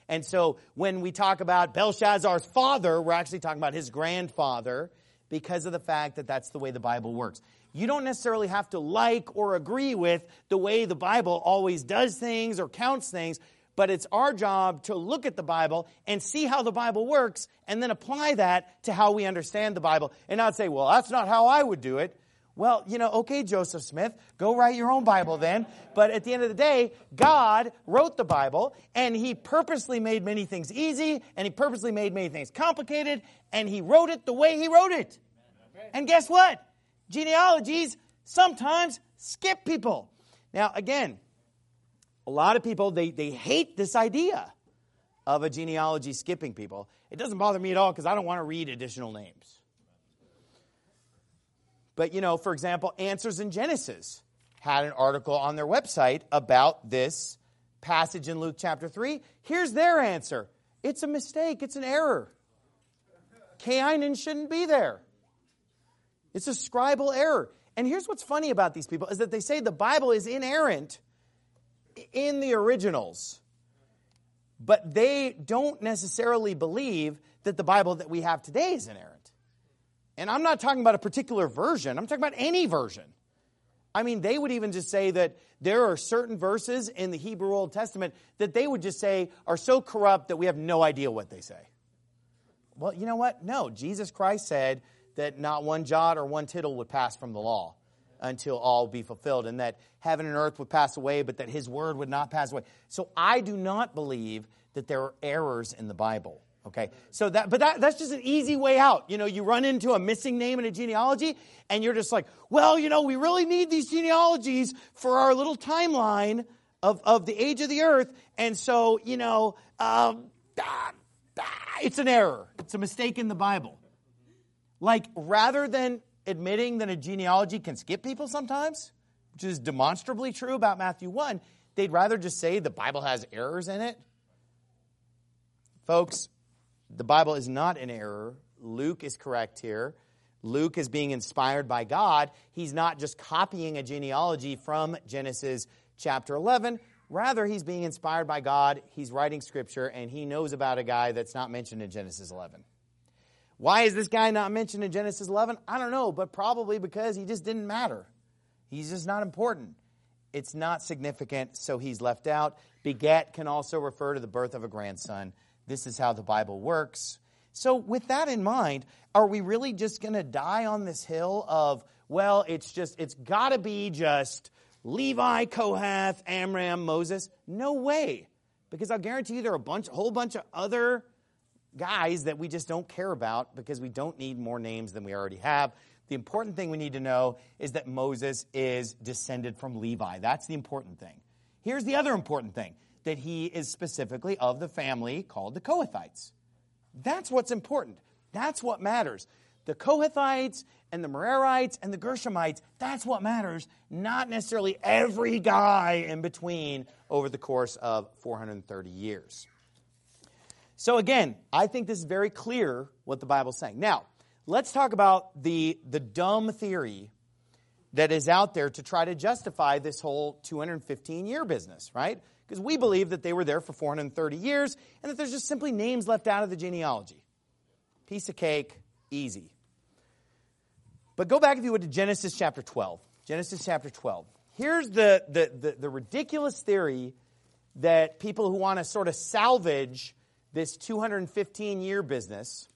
And so when we talk about Belshazzar's father, we're actually talking about his grandfather because of the fact that that's the way the Bible works. You don't necessarily have to like or agree with the way the Bible always does things or counts things, but it's our job to look at the Bible and see how the Bible works and then apply that to how we understand the Bible and not say, well, that's not how I would do it. Well, okay, Joseph Smith, go write your own Bible then. But at the end of the day, God wrote the Bible, and he purposely made many things easy, and he purposely made many things complicated, and he wrote it the way he wrote it. And guess what? Genealogies sometimes skip people. Now, again, a lot of people, they hate this idea of a genealogy skipping people. It doesn't bother me at all because I don't want to read additional names. But, for example, Answers in Genesis had an article on their website about this passage in Luke chapter 3. Here's their answer. It's a mistake. It's an error. Cainan shouldn't be there. It's a scribal error. And here's what's funny about these people is that they say the Bible is inerrant in the originals. But they don't necessarily believe that the Bible that we have today is inerrant. And I'm not talking about a particular version. I'm talking about any version. I mean, they would even just say that there are certain verses in the Hebrew Old Testament that they would just say are so corrupt that we have no idea what they say. Well, you know what? No, Jesus Christ said that not one jot or one tittle would pass from the law until all be fulfilled, and that heaven and earth would pass away, but that his word would not pass away. So I do not believe that there are errors in the Bible. Okay, so that's just an easy way out. You run into a missing name in a genealogy, and you're just like, well, we really need these genealogies for our little timeline of the age of the earth, and so, it's an error. It's a mistake in the Bible. Like, rather than admitting that a genealogy can skip people sometimes, which is demonstrably true about Matthew 1, they'd rather just say the Bible has errors in it. Folks, the Bible is not in error. Luke is correct here. Luke is being inspired by God. He's not just copying a genealogy from Genesis chapter 11. Rather, he's being inspired by God. He's writing Scripture, and he knows about a guy that's not mentioned in Genesis 11. Why is this guy not mentioned in Genesis 11? I don't know, but probably because he just didn't matter. He's just not important. It's not significant, so he's left out. Beget can also refer to the birth of a grandson. This is how the Bible works. So with that in mind, are we really just going to die on this hill of, well, it's got to be just Levi, Kohath, Amram, Moses? No way. Because I'll guarantee you there are a whole bunch of other guys that we just don't care about because we don't need more names than we already have. The important thing we need to know is that Moses is descended from Levi. That's the important thing. Here's the other important thing, that he is specifically of the family called the Kohathites. That's what's important. That's what matters. The Kohathites and the Merarites and the Gershonites, that's what matters, not necessarily every guy in between over the course of 430 years. So again, I think this is very clear what the Bible's saying. Now, let's talk about the dumb theory that is out there to try to justify this whole 215-year business, right? Because we believe that they were there for 430 years and that there's just simply names left out of the genealogy. Piece of cake, easy. But go back, if you would, to Genesis chapter 12. Genesis chapter 12. Here's the ridiculous theory that people who want to sort of salvage this 215-year business,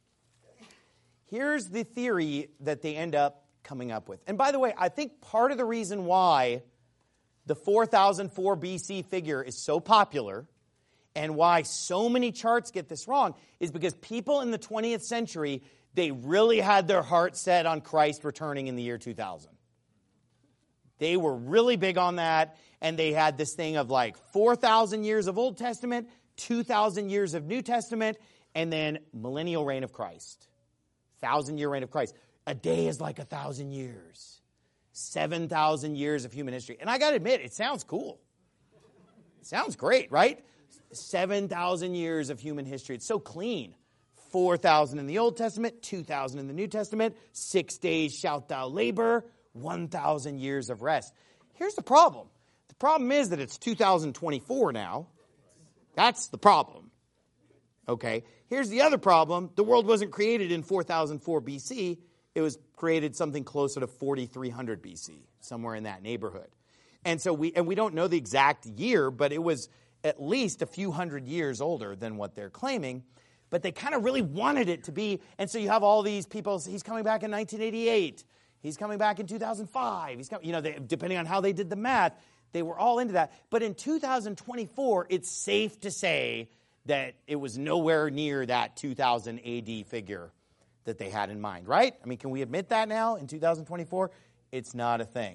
here's the theory that they end up coming up with. And by the way, I think part of the reason why the 4004 BC figure is so popular and why so many charts get this wrong is because people in the 20th century, they really had their heart set on Christ returning in the year 2000. They were really big on that, and they had this thing of like 4,000 years of Old Testament, 2,000 years of New Testament, and then millennial reign of Christ. 1,000-year reign of Christ. A day is like 1,000 years. 7,000 years of human history. And I got to admit, it sounds cool. It sounds great, right? 7,000 years of human history. It's so clean. 4,000 in the Old Testament, 2,000 in the New Testament, 6 days shalt thou labor, 1,000 years of rest. Here's the problem. The problem is that it's 2024 now, That's the problem. Okay, here's the other problem. The world wasn't created in 4004 BC. It was created something closer to 4300 BC, somewhere in that neighborhood. And so we don't know the exact year, but it was at least a few hundred years older than what they're claiming. But they kind of really wanted it to be. And so you have all these people. He's coming back in 1988. He's coming back in 2005. He's coming, depending on how they did the math, they were all into that. But in 2024, it's safe to say that it was nowhere near that 2000 AD figure that they had in mind, right? I mean, can we admit that now in 2024? It's not a thing.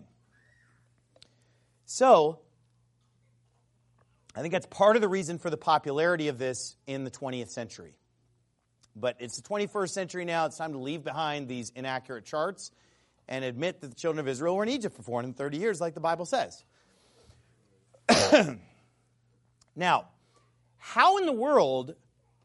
So, I think that's part of the reason for the popularity of this in the 20th century. But it's the 21st century now. It's time to leave behind these inaccurate charts and admit that the children of Israel were in Egypt for 430 years, like the Bible says. Now, how in the world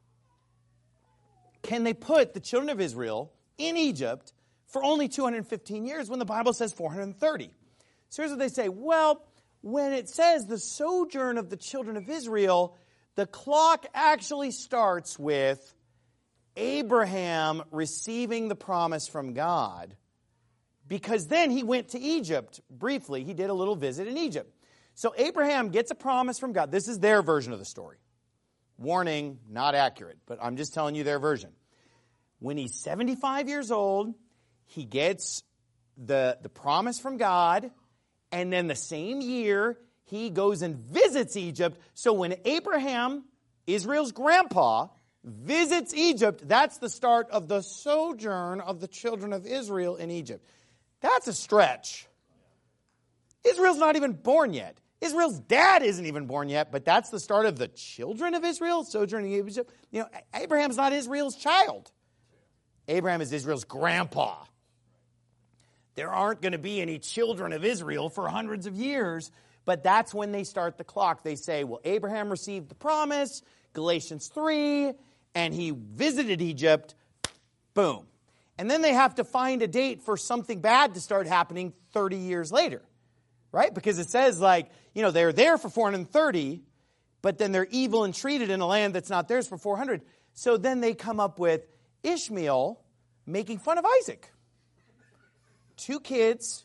can they put the children of Israel in Egypt for only 215 years when the Bible says 430? So here's what they say. Well, when it says the sojourn of the children of Israel, the clock actually starts with Abraham receiving the promise from God, because then he went to Egypt briefly. He did a little visit in Egypt. So Abraham gets a promise from God. This is their version of the story. Warning, not accurate, but I'm just telling you their version. When he's 75 years old, he gets the promise from God, and then the same year, he goes and visits Egypt. So when Abraham, Israel's grandpa, visits Egypt, that's the start of the sojourn of the children of Israel in Egypt. That's a stretch. Israel's not even born yet. Israel's dad isn't even born yet, but that's the start of the children of Israel sojourning in Egypt. Abraham's not Israel's child. Abraham is Israel's grandpa. There aren't going to be any children of Israel for hundreds of years, but that's when they start the clock. They say, well, Abraham received the promise, Galatians 3, and he visited Egypt, boom. And then they have to find a date for something bad to start happening 30 years later, right? Because it says they're there for 430, but then they're evil and treated in a land that's not theirs for 400. So then they come up with Ishmael making fun of Isaac. 2 kids,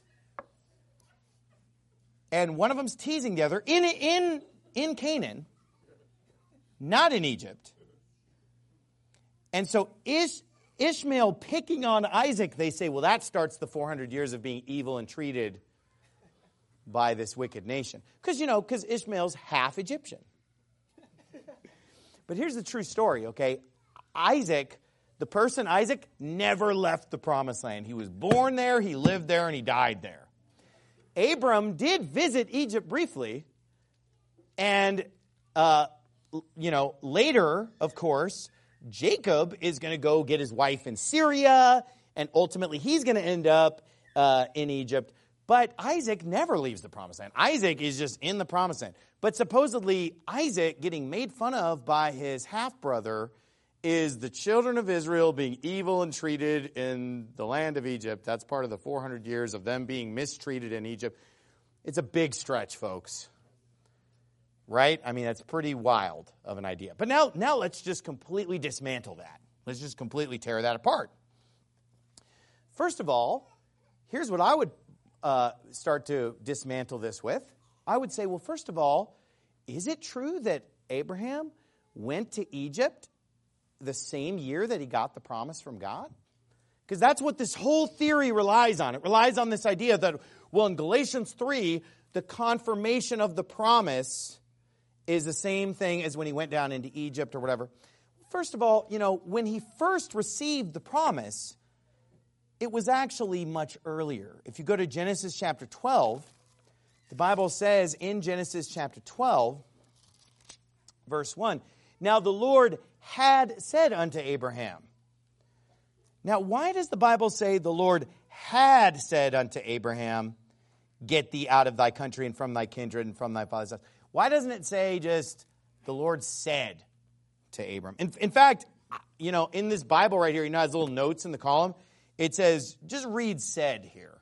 and one of them's teasing the other in Canaan, not in Egypt. And so Ishmael picking on Isaac, they say, well, that starts the 400 years of being evil and treated by this wicked nation. Because Ishmael's half Egyptian. But here's the true story, okay? Isaac never left the promised land. He was born there, he lived there, and he died there. Abram did visit Egypt briefly, and later, of course, Jacob is going to go get his wife in Syria, and ultimately he's going to end up in Egypt. But Isaac never leaves the promised land. Isaac is just in the promised land. But supposedly Isaac getting made fun of by his half-brother is the children of Israel being evil and treated in the land of Egypt. That's part of the 400 years of them being mistreated in Egypt. It's a big stretch, folks. Right? I mean, that's pretty wild of an idea. But now let's just completely dismantle that. Let's just completely tear that apart. First of all, here's what I would start to dismantle this with. I would say, well, first of all, is it true that Abraham went to Egypt the same year that he got the promise from God? Because that's what this whole theory relies on. It relies on this idea that, well, in Galatians 3, the confirmation of the promise is the same thing as when he went down into Egypt or whatever. First of all, when he first received the promise, it was actually much earlier. If you go to Genesis chapter 12, the Bible says in Genesis chapter 12, verse 1, now the Lord had said unto Abraham. Now, why does the Bible say the Lord had said unto Abraham, get thee out of thy country and from thy kindred and from thy father's house? Why doesn't it say just the Lord said to Abram? In fact, in this Bible right here, it has little notes in the column. It says, just read said here.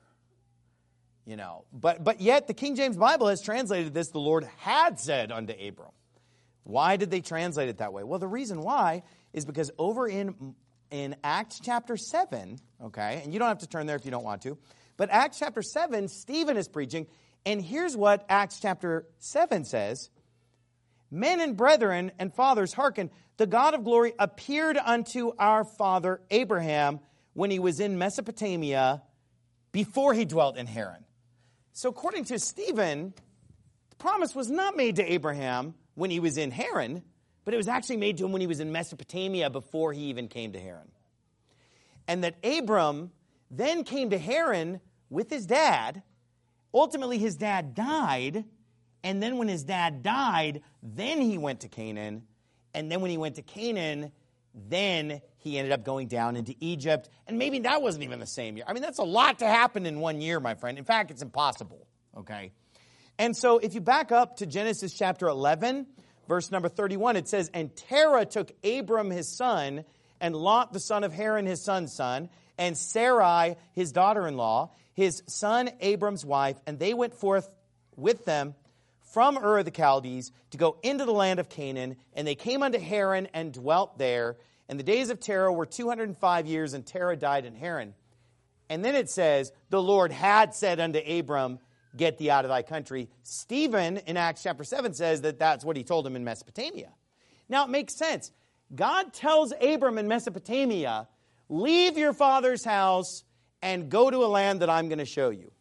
But yet the King James Bible has translated this, the Lord had said unto Abram. Why did they translate it that way? Well, the reason why is because over in Acts chapter 7, okay, and you don't have to turn there if you don't want to, but Acts chapter 7, Stephen is preaching, and here's what Acts chapter 7 says. Men and brethren and fathers, hearken, the God of glory appeared unto our father Abraham when he was in Mesopotamia before he dwelt in Haran. So according to Stephen, the promise was not made to Abraham when he was in Haran, but it was actually made to him when he was in Mesopotamia before he even came to Haran. And that Abram then came to Haran with his dad. Ultimately, his dad died. And then when his dad died, then he went to Canaan. And then when he went to Canaan, then he ended up going down into Egypt. And maybe that wasn't even the same year. I mean, that's a lot to happen in 1 year, my friend. In fact, it's impossible, okay? And so if you back up to Genesis chapter 11, verse number 31, it says, And Terah took Abram his son, and Lot the son of Haran his son's son, and Sarai his daughter-in-law, his son Abram's wife, and they went forth with them from Ur of the Chaldees to go into the land of Canaan, and they came unto Haran and dwelt there. And the days of Terah were 205 years, and Terah died in Haran. And then it says, the Lord had said unto Abram, Get thee out of thy country. Stephen in Acts chapter 7 says that that's what he told him in Mesopotamia. Now it makes sense. God tells Abram in Mesopotamia, leave your father's house and go to a land that I'm going to show you.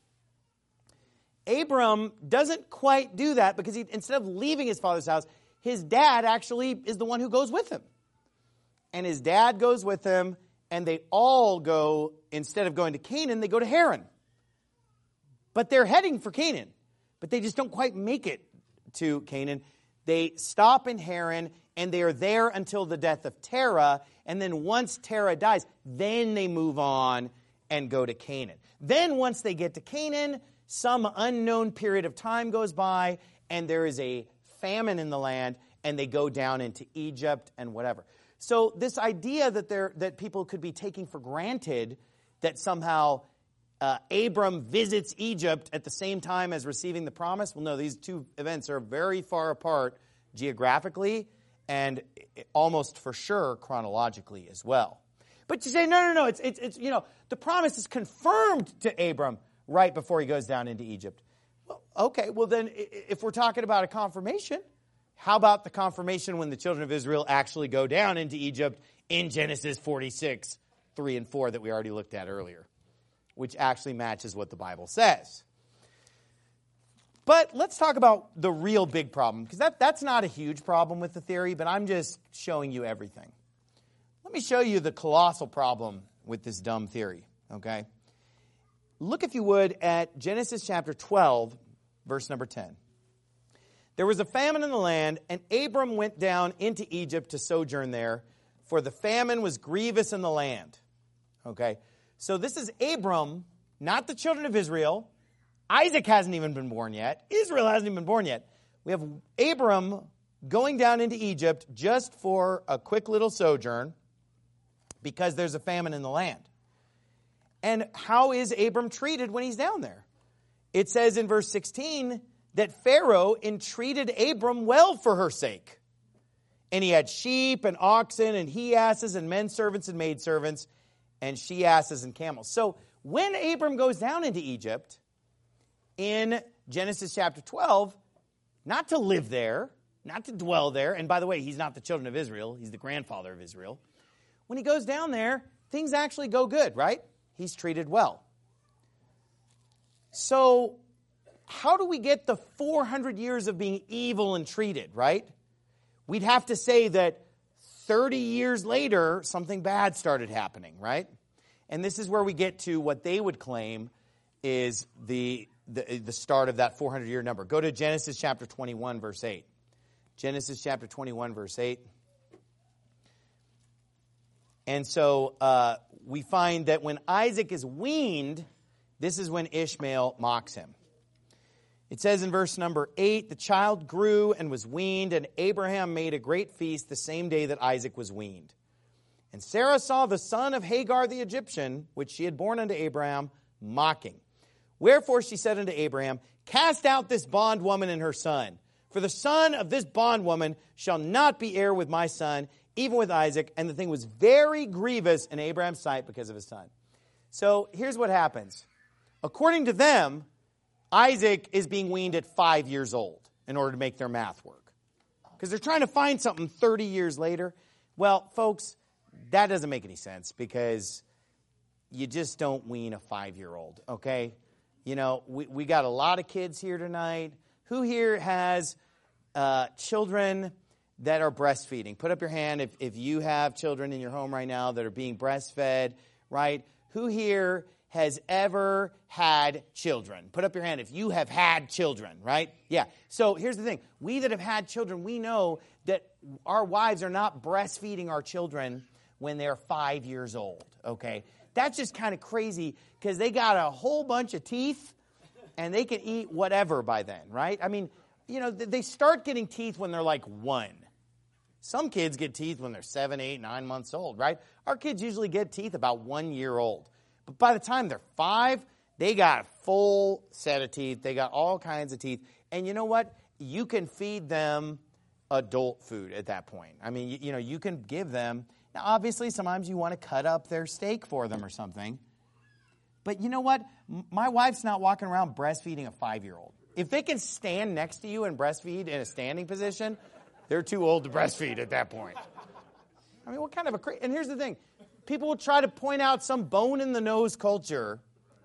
Abram doesn't quite do that because instead of leaving his father's house, his dad actually is the one who goes with him. And his dad goes with him, and they all go, instead of going to Canaan, they go to Haran. But they're heading for Canaan. But they just don't quite make it to Canaan. They stop in Haran, and they are there until the death of Terah. And then once Terah dies, then they move on and go to Canaan. Then once they get to Canaan, some unknown period of time goes by, and there is a famine in the land, and they go down into Egypt and whatever. So this idea that people could be taking for granted that somehow Abram visits Egypt at the same time as receiving the promise, well, no, these two events are very far apart geographically and almost for sure chronologically as well. But you say, no, it's the promise is confirmed to Abram right before he goes down into Egypt. Well, okay, well then if we're talking about a confirmation, how about the confirmation when the children of Israel actually go down into Egypt in Genesis 46, 3 and 4 that we already looked at earlier, which actually matches what the Bible says. But let's talk about the real big problem, because that's not a huge problem with the theory, but I'm just showing you everything. Let me show you the colossal problem with this dumb theory, okay? Look, if you would, at Genesis chapter 12, verse number 10. There was a famine in the land, and Abram went down into Egypt to sojourn there, for the famine was grievous in the land. Okay? So this is Abram, not the children of Israel. Isaac hasn't even been born yet. Israel hasn't even been born yet. We have Abram going down into Egypt just for a quick little sojourn because there's a famine in the land. And how is Abram treated when he's down there? It says in verse 16 that Pharaoh entreated Abram well for her sake. And he had sheep and oxen and he-asses and men servants and maid servants and she-asses and camels. So when Abram goes down into Egypt in Genesis chapter 12, not to live there, not to dwell there, and by the way, he's not the children of Israel, he's the grandfather of Israel. When he goes down there, things actually go good, right? He's treated well. So how do we get the 400 years of being evil and treated, right? We'd have to say that 30 years later, something bad started happening, right? And this is where we get to what they would claim is the start of that 400-year number. Go to Genesis chapter 21, verse 8. Genesis chapter 21, verse 8. And so we find that when Isaac is weaned, this is when Ishmael mocks him. It says in verse number 8, the child grew and was weaned, and Abraham made a great feast the same day that Isaac was weaned. And Sarah saw the son of Hagar the Egyptian, which she had borne unto Abraham, mocking. Wherefore she said unto Abraham, Cast out this bondwoman and her son, For the son of this bondwoman shall not be heir with my son, even with Isaac. And the thing was very grievous in Abraham's sight because of his son. So here's what happens. According to them, Isaac is being weaned at 5 years old in order to make their math work. Because they're trying to find something 30 years later. Well, folks, that doesn't make any sense because you just don't wean a 5-year-old, okay? You know, we got a lot of kids here tonight. Who here has children that are breastfeeding? Put up your hand if you have children in your home right now that are being breastfed, right? Who here has ever had children? Put up your hand if you have had children, right? Yeah. So here's the thing. We that have had children, we know that our wives are not breastfeeding our children when they're 5 years old, okay? That's just kind of crazy because they got a whole bunch of teeth and they can eat whatever by then, right? I mean, you know, they start getting teeth when they're like 1. Some kids get teeth when they're 7, 8, 9 months old, right? Our kids usually get teeth about 1 year old. But by the time they're 5, they got a full set of teeth. They got all kinds of teeth. And you know what? You can feed them adult food at that point. I mean, you know, you can give them. Now, obviously, sometimes you want to cut up their steak for them or something. But you know what? My wife's not walking around breastfeeding a 5-year-old. If they can stand next to you and breastfeed in a standing position, they're too old to breastfeed at that point. I mean, what kind of a... And here's the thing. People will try to point out some bone-in-the-nose culture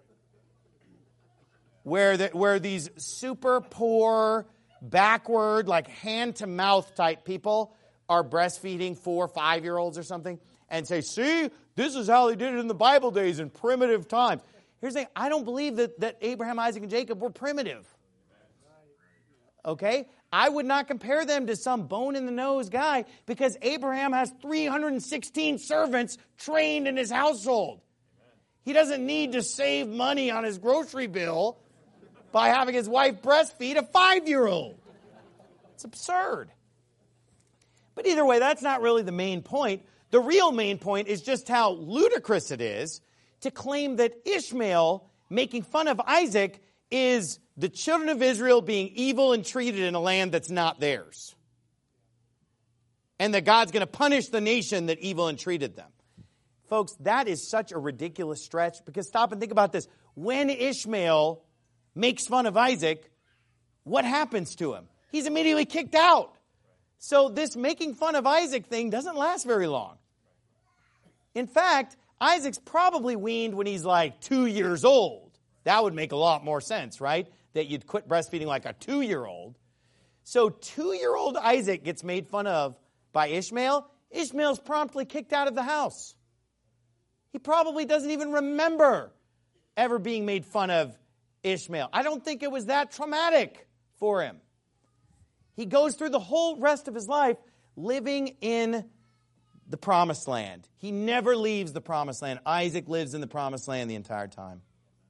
where these super poor, backward, like hand-to-mouth type people are breastfeeding 4 or 5-year-olds or something and say, see, this is how they did it in the Bible days in primitive times. Here's the thing. I don't believe that Abraham, Isaac, and Jacob were primitive. Okay? I would not compare them to some bone-in-the-nose guy because Abraham has 316 servants trained in his household. He doesn't need to save money on his grocery bill by having his wife breastfeed a 5-year-old. It's absurd. But either way, that's not really the main point. The real main point is just how ludicrous it is to claim that Ishmael making fun of Isaac is the children of Israel being evil and treated in a land that's not theirs. And that God's going to punish the nation that evil and treated them. Folks, that is such a ridiculous stretch because stop and think about this. When Ishmael makes fun of Isaac, what happens to him? He's immediately kicked out. So this making fun of Isaac thing doesn't last very long. In fact, Isaac's probably weaned when he's like 2 years old. That would make a lot more sense, right? That you'd quit breastfeeding like a 2-year-old. So 2-year-old Isaac gets made fun of by Ishmael. Ishmael's promptly kicked out of the house. He probably doesn't even remember ever being made fun of Ishmael. I don't think it was that traumatic for him. He goes through the whole rest of his life living in the promised land. He never leaves the promised land. Isaac lives in the promised land the entire time.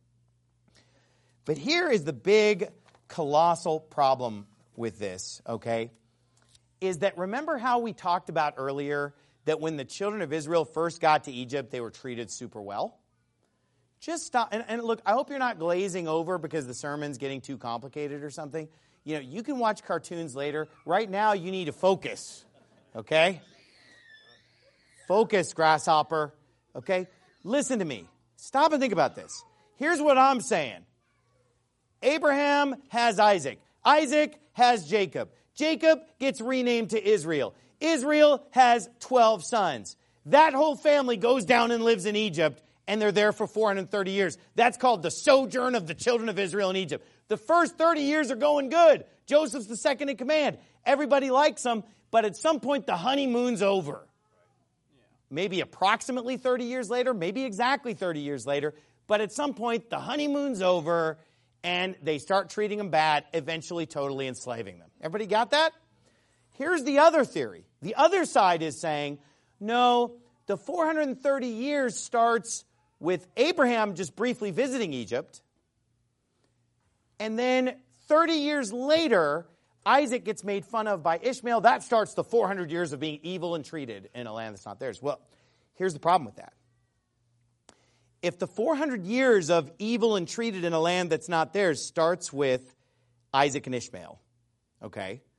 But here is the big, colossal problem with this, okay? Is that remember how we talked about earlier that when the children of Israel first got to Egypt, they were treated super well? Just stop. And look, I hope you're not glazing over because the sermon's getting too complicated or something. You know, you can watch cartoons later. Right now, you need to focus, okay? Focus, grasshopper, okay? Listen to me. Stop and think about this. Here's what I'm saying. Abraham has Isaac. Isaac has Jacob. Jacob gets renamed to Israel. Israel has 12 sons. That whole family goes down and lives in Egypt, and they're there for 430 years. That's called the sojourn of the children of Israel in Egypt. The first 30 years are going good. Joseph's the second in command. Everybody likes him, but at some point the honeymoon's over. Maybe approximately 30 years later, maybe exactly 30 years later, but at some point the honeymoon's over and they start treating them bad, eventually totally enslaving them. Everybody got that? Here's the other theory. The other side is saying, no, the 430 years starts with Abraham just briefly visiting Egypt, and then 30 years later, Isaac gets made fun of by Ishmael. That starts the 400 years of being evil and treated in a land that's not theirs. Well, here's the problem with that. If the 400 years of evil and treated in a land that's not theirs starts with Isaac and Ishmael, okay,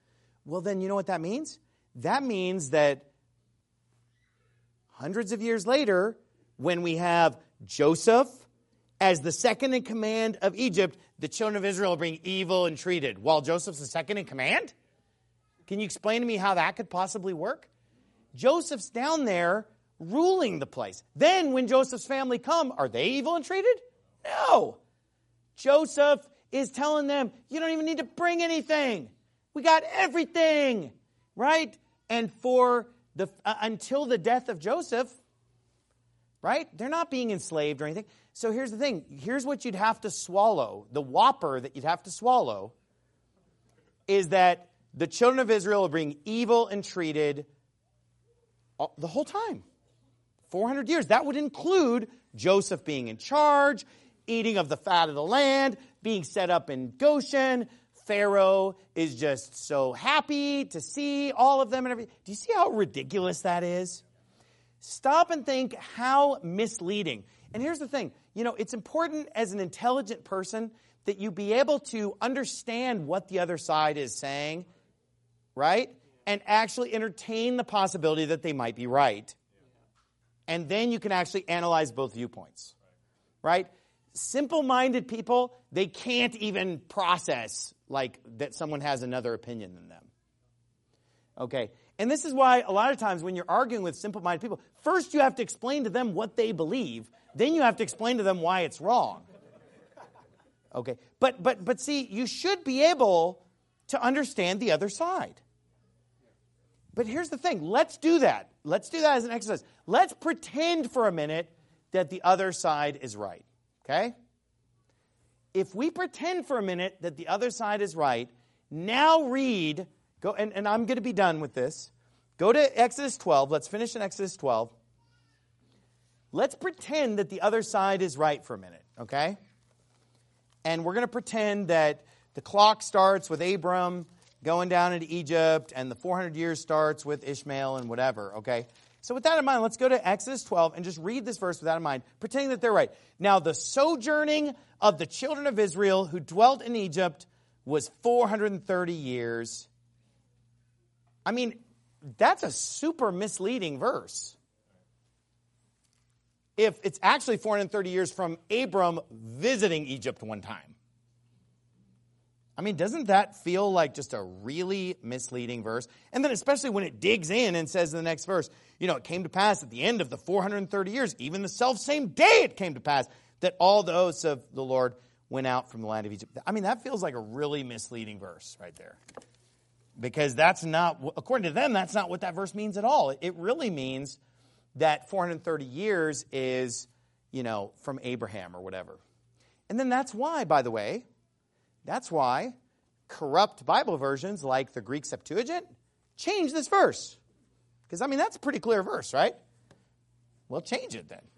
Well, then you know what that means? That means that hundreds of years later, when we have Joseph as the second in command of Egypt, the children of Israel are being evil and treated, while Joseph's the second in command? Can you explain to me how that could possibly work? Joseph's down there ruling the place. Then when Joseph's family come, are they evil and treated? No. Joseph is telling them, you don't even need to bring anything. We got everything, right? And for the until the death of Joseph, right? They're not being enslaved or anything. So here's the thing. Here's what you'd have to swallow. The whopper that you'd have to swallow is that the children of Israel are being evil and treated the whole time. 400 years. That would include Joseph being in charge, eating of the fat of the land, being set up in Goshen. Pharaoh is just so happy to see all of them and everything. Do you see how ridiculous that is? Stop and think how misleading. And here's the thing. You know, it's important as an intelligent person that you be able to understand what the other side is saying, right? And actually entertain the possibility that they might be right. And then you can actually analyze both viewpoints, right? Simple-minded people, they can't even process like that someone has another opinion than them. Okay, and this is why a lot of times when you're arguing with simple-minded people, first you have to explain to them what they believe, then you have to explain to them why it's wrong. Okay, but see, you should be able to understand the other side. But here's the thing, let's do that. Let's do that as an exercise. Let's pretend for a minute that the other side is right, okay? If we pretend for a minute that the other side is right, now read, go, and I'm going to be done with this. Go to Exodus 12. Let's finish in Exodus 12. Let's pretend that the other side is right for a minute, okay? And we're going to pretend that the clock starts with Abram going down into Egypt, and the 400 years starts with Ishmael and whatever, okay? So with that in mind, let's go to Exodus 12 and just read this verse with that in mind, pretending that they're right. Now, the sojourning of the children of Israel who dwelt in Egypt was 430 years. I mean, that's a super misleading verse. If it's actually 430 years from Abram visiting Egypt one time. I mean, doesn't that feel like just a really misleading verse? And then especially when it digs in and says in the next verse, you know, it came to pass at the end of the 430 years, even the self-same day it came to pass, that all the hosts of the Lord went out from the land of Egypt. I mean, that feels like a really misleading verse right there. Because that's not, according to them, that's not what that verse means at all. It really means that 430 years is, you know, from Abraham or whatever. And then that's why, by the way, that's why corrupt Bible versions like the Greek Septuagint change this verse. Because, I mean, that's a pretty clear verse, right? Well, change it then.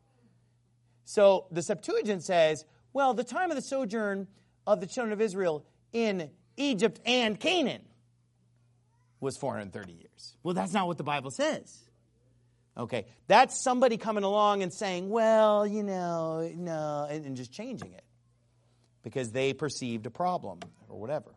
So the Septuagint says, well, the time of the sojourn of the children of Israel in Egypt and Canaan was 430 years. Well, that's not what the Bible says. Okay, that's somebody coming along and saying, well, you know, no, and just changing it. Because they perceived a problem or whatever.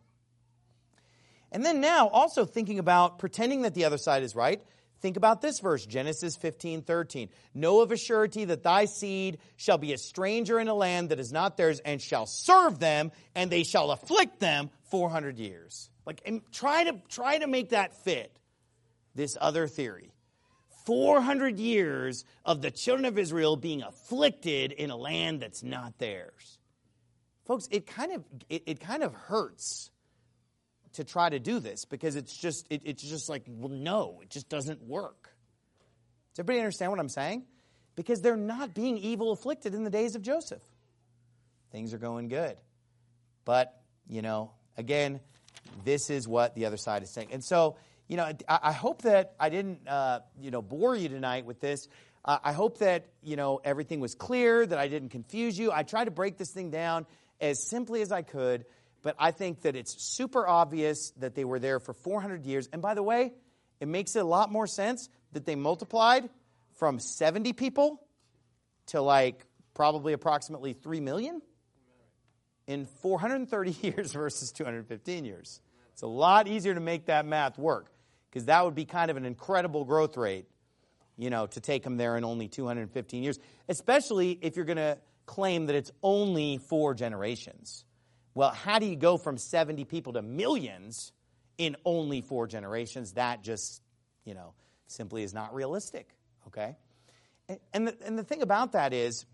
And then now, also thinking about pretending that the other side is right, think about this verse, Genesis 15:13. Know of a surety that thy seed shall be a stranger in a land that is not theirs, and shall serve them, and they shall afflict them 400 years. Like, and try to make that fit this other theory. 400 years of the children of Israel being afflicted in a land that's not theirs. Folks, it kind of hurts to try to do this because it's just like, well, no, it just doesn't work. Does everybody understand what I'm saying? Because they're not being evil afflicted in the days of Joseph. Things are going good. But, you know, again, this is what the other side is saying. And so, you know, I hope that I didn't, bore you tonight with this. I hope that, you know, everything was clear, that I didn't confuse you. I tried to break this thing down as simply as I could, but I think that it's super obvious that they were there for 400 years. And by the way, it makes it a lot more sense that they multiplied from 70 people to like probably approximately 3 million in 430 years versus 215 years. It's a lot easier to make that math work because that would be kind of an incredible growth rate, to take them there in only 215 years, especially if you're going to claim that it's only 4 generations. Well, how do you go from 70 people to millions in only 4 generations? That just, simply is not realistic, okay? And the thing about that is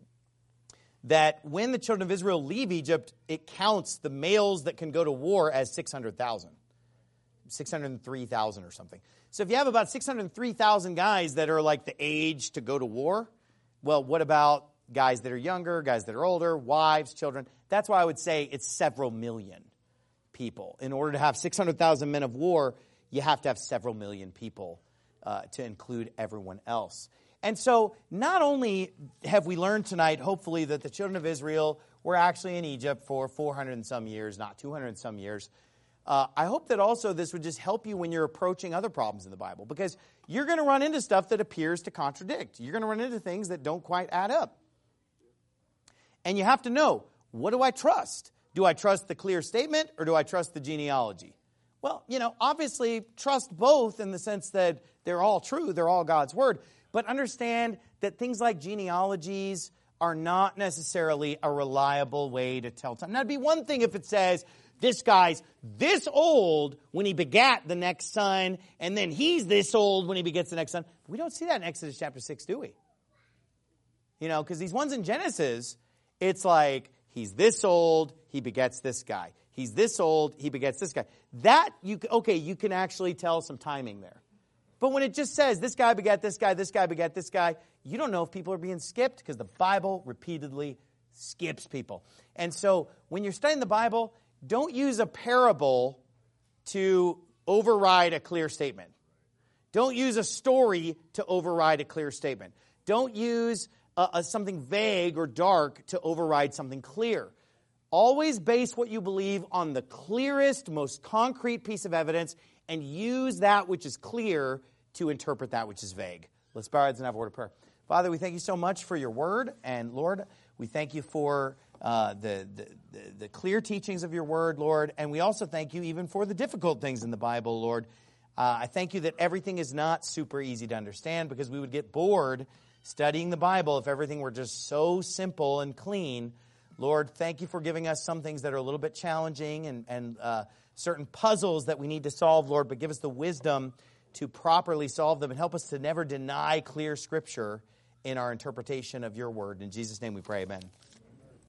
that when the children of Israel leave Egypt, it counts the males that can go to war as 600,000, 603,000 or something. So if you have about 603,000 guys that are like the age to go to war, well, what about guys that are younger, guys that are older, wives, children? That's why I would say it's several million people. In order to have 600,000 men of war, you have to have several million people to include everyone else. And so not only have we learned tonight, hopefully, that the children of Israel were actually in Egypt for 400 and some years, not 200 and some years. I hope that also this would just help you when you're approaching other problems in the Bible, because you're going to run into stuff that appears to contradict. You're going to run into things that don't quite add up. And you have to know, what do I trust? Do I trust the clear statement or do I trust the genealogy? Well, obviously trust both in the sense that they're all true, they're all God's word. But understand that things like genealogies are not necessarily a reliable way to tell time. Now, it'd be one thing if it says, this guy's this old when he begat the next son, and then he's this old when he begets the next son. We don't see that in Exodus chapter 6, do we? Because these ones in Genesis, it's like, he's this old, he begets this guy. He's this old, he begets this guy. That, you can actually tell some timing there. But when it just says, this guy begat this guy begat this guy, you don't know if people are being skipped because the Bible repeatedly skips people. And so when you're studying the Bible, don't use a parable to override a clear statement. Don't use a story to override a clear statement. Don't use something vague or dark to override something clear. Always base what you believe on the clearest, most concrete piece of evidence, and use that which is clear to interpret that which is vague. Let's bow our heads and have a word of prayer. Father, we thank you so much for your word. And Lord, we thank you for the clear teachings of your word, Lord. And we also thank you even for the difficult things in the Bible, Lord. I thank you that everything is not super easy to understand, because we would get bored studying the Bible if everything were just so simple and clean. Lord, thank you for giving us some things that are a little bit challenging and certain puzzles that we need to solve, Lord, but give us the wisdom to properly solve them and help us to never deny clear Scripture in our interpretation of your word. In Jesus' name we pray, amen.